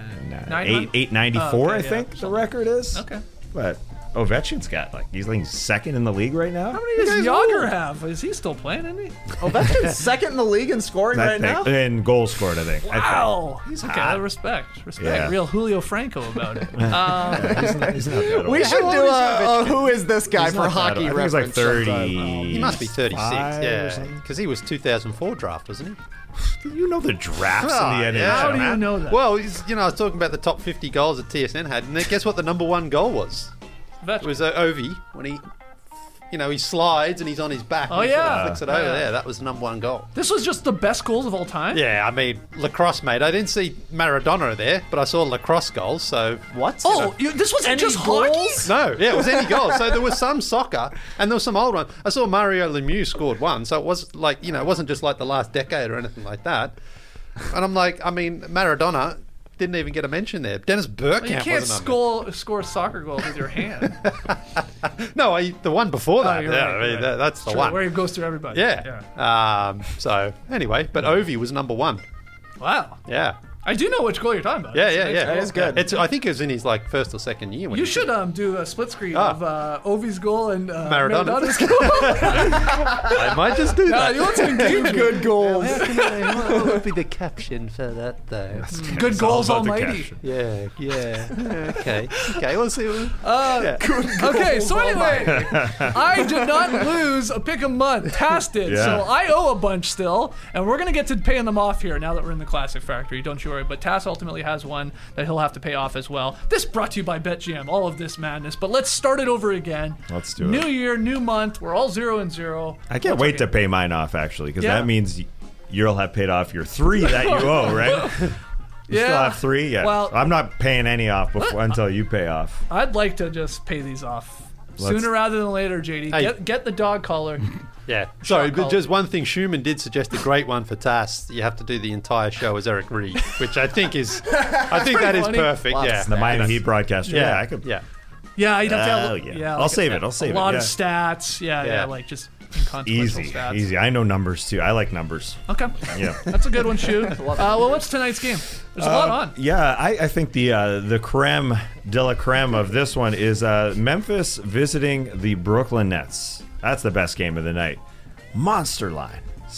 894, I think the record is. Okay. But Ovechkin's got he's second in the league right now. How many does Yager have? Is he still playing, isn't he? Ovechkin's second in the league in scoring now? In goals scored, I think. Wow. He's hot. Respect. Yeah. Real Julio Franco about it. He's not that old. We should do a who is this guy for hockey reference. He's 30. He must be 36, yeah. Because he was 2004 draft, wasn't he? You know the drafts in the NHL. How do you know that? Well, I was talking about the top 50 goals that TSN had, and guess what the number one goal was? It was Ovi when he slides and he's on his back. Oh, and yeah. Flicks it over there. That was the number one goal. This was just the best goals of all time? Yeah, I mean, lacrosse, mate. I didn't see Maradona there, but I saw lacrosse goals, so... What? Oh, this wasn't just hockey? No, yeah, it was any goals. So there was some soccer, and there was some old one. I saw Mario Lemieux scored one, so it was it wasn't just like the last decade or anything like that. And I'm like, I mean, Maradona... didn't even get a mention there. Dennis Burkamp You can't wasn't on there. score soccer goals with your hand. No, the one before that. you're Yeah, right, I mean, you're right. that's the Sure, one. where he goes through everybody. Yeah. So anyway, but Ovi was number 1. Wow. Yeah. I do know which goal you're talking about. Yeah, It's a yeah, nice yeah. goal. That is good. I think it was in his first or second year. When You he should do a split screen Ah. of Ovi's goal and Maradona's. Maradona's goal. I might just do that. You want some engagement. Good goals. What would be the caption for that, though? Good goals all about the almighty. caption. Yeah. Okay, we'll see. Okay, so anyway, I did not lose a pick a month. Tass did, Yeah. so I owe a bunch still, and we're gonna get to paying them off here now that we're in the Classic Factory. Don't you worry. But Tass ultimately has one that he'll have to pay off as well. This brought to you by BetGM. All of this madness, but let's start it over again. Let's do it. New year, new month. We're all 0-0. I can't wait to pay mine off, actually, because Yeah. that means you'll have paid off your 3 that you owe, right? You still have 3? Yeah. Well, I'm not paying any off until you pay off. I'd like to just pay these off Let's- sooner rather than later, JD. Hey. Get the dog collar. Yeah. Sorry, Shot but call. just one thing. Schumann did suggest a great one for Tass. You have to do the entire show as Eric Reed, which I think is, that is funny. perfect. Lots Yeah. of The Miami Heat broadcaster. Yeah, I could. Yeah. Yeah, you'd have to Oh, have. yeah. I'll like save it. I'll save a it, lot yeah. of stats. Yeah, Yeah. like just inconsequential Easy. stats. Easy. I know numbers, too. I like numbers. Okay. Yeah. That's a good one, Shu. Well, what's tonight's game? There's a lot on. Yeah, I think the creme de la creme of this one is Memphis visiting the Brooklyn Nets. That's the best game of the night. Monster line,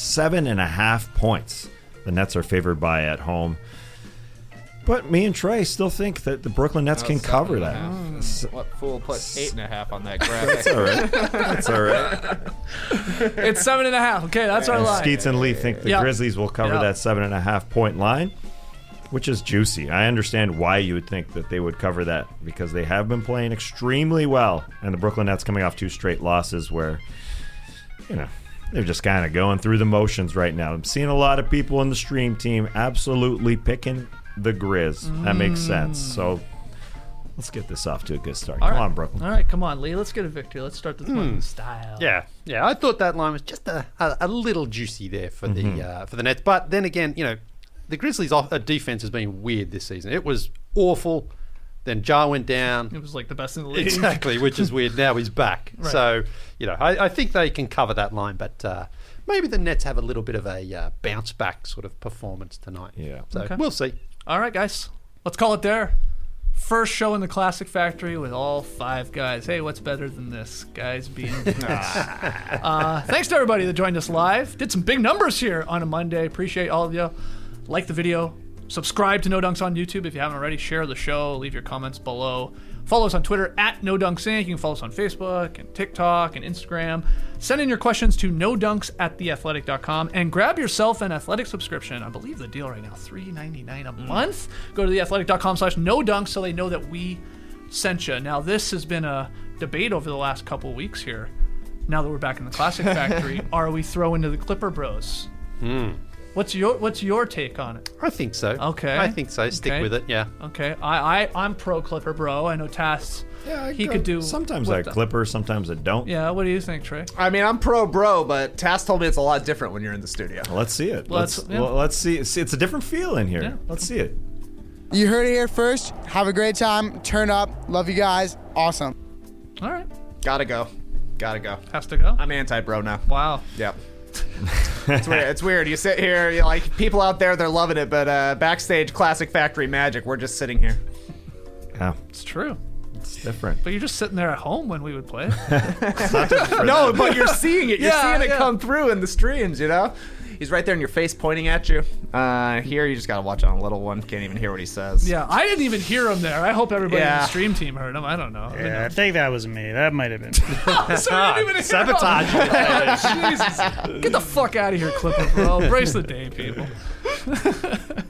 7.5 points. The Nets are favored by at home. But me and Trey still think that the Brooklyn Nets can cover that. What fool put 8.5 on that graphic? That's all right. That's all right. It's 7.5. Okay, that's our line. Skeets and Lee think the Yeah. Grizzlies will cover Yeah. that 7.5 point line, which is juicy. I understand why you would think that they would cover that because they have been playing extremely well, and the Brooklyn Nets coming off 2 straight losses where, they're just kind of going through the motions right now. I'm seeing a lot of people in the stream team absolutely picking the Grizz. That makes sense. So let's get this off to a good start. Come on, Brooklyn. All right, come on, Lee. Let's get a victory. Let's start this one in style. Yeah. I thought that line was just a little juicy there for the Nets. But then again, the Grizzlies' defense has been weird this season. It was awful. Then Ja went down. It was like the best in the league. Exactly, which is weird. Now he's back. Right. So, I think they can cover that line, but maybe the Nets have a little bit of a bounce back sort of performance tonight. Yeah. So Okay. we'll see. All right, guys. Let's call it there. First show in the Classic Factory with all 5 guys. Hey, what's better than this? Guys being thanks to everybody that joined us live. Did some big numbers here on a Monday. Appreciate all of you. Like the video. Subscribe to No Dunks on YouTube if you haven't already. Share the show. Leave your comments below. Follow us on Twitter at No Dunks Inc. You can follow us on Facebook and TikTok and Instagram. Send in your questions to nodunks@theathletic.com and grab yourself an athletic subscription. I believe the deal right now, $3.99 a month. Go to theathletic.com/nodunks so they know that we sent you. Now, this has been a debate over the last couple of weeks here. Now that we're back in the Classic Factory, are we throwing to the Clipper Bros? What's your take on it? I think so. Okay. I think so. Stick Okay. with it, yeah. Okay. I'm pro Clipper Bro. I know Tass. He could do. Sometimes with I the- Clipper, sometimes I don't. Yeah. What do you think, Trey? I mean, I'm pro bro, but Tass told me it's a lot different when you're in the studio. Let's see it. Let's yeah. see. It's a different feel in here. Yeah. Let's see it. You heard it here first. Have a great time. Turn up. Love you guys. Awesome. All right. Gotta go. Has to go. I'm anti-bro now. Wow. Yep. It's weird. It's weird. You sit here, you're like, people out there, they're loving it, but backstage, Classic Factory magic. We're just sitting here. Yeah, It's true. it's different. But you're just sitting there at home when we would play. No, but you're seeing it. You're Yeah, seeing it yeah. come through in the streams, He's right there in your face pointing at you. Here, you just gotta watch on a little one. Can't even hear what he says. Yeah. I didn't even hear him there. I hope everybody in Yeah. the stream team heard him. I don't know. Yeah, I think that was me. That might have been. So you didn't even hear Sabotage. him. Oh, Jesus. Get the fuck out of here, Clipper Bro. Brace the day, people.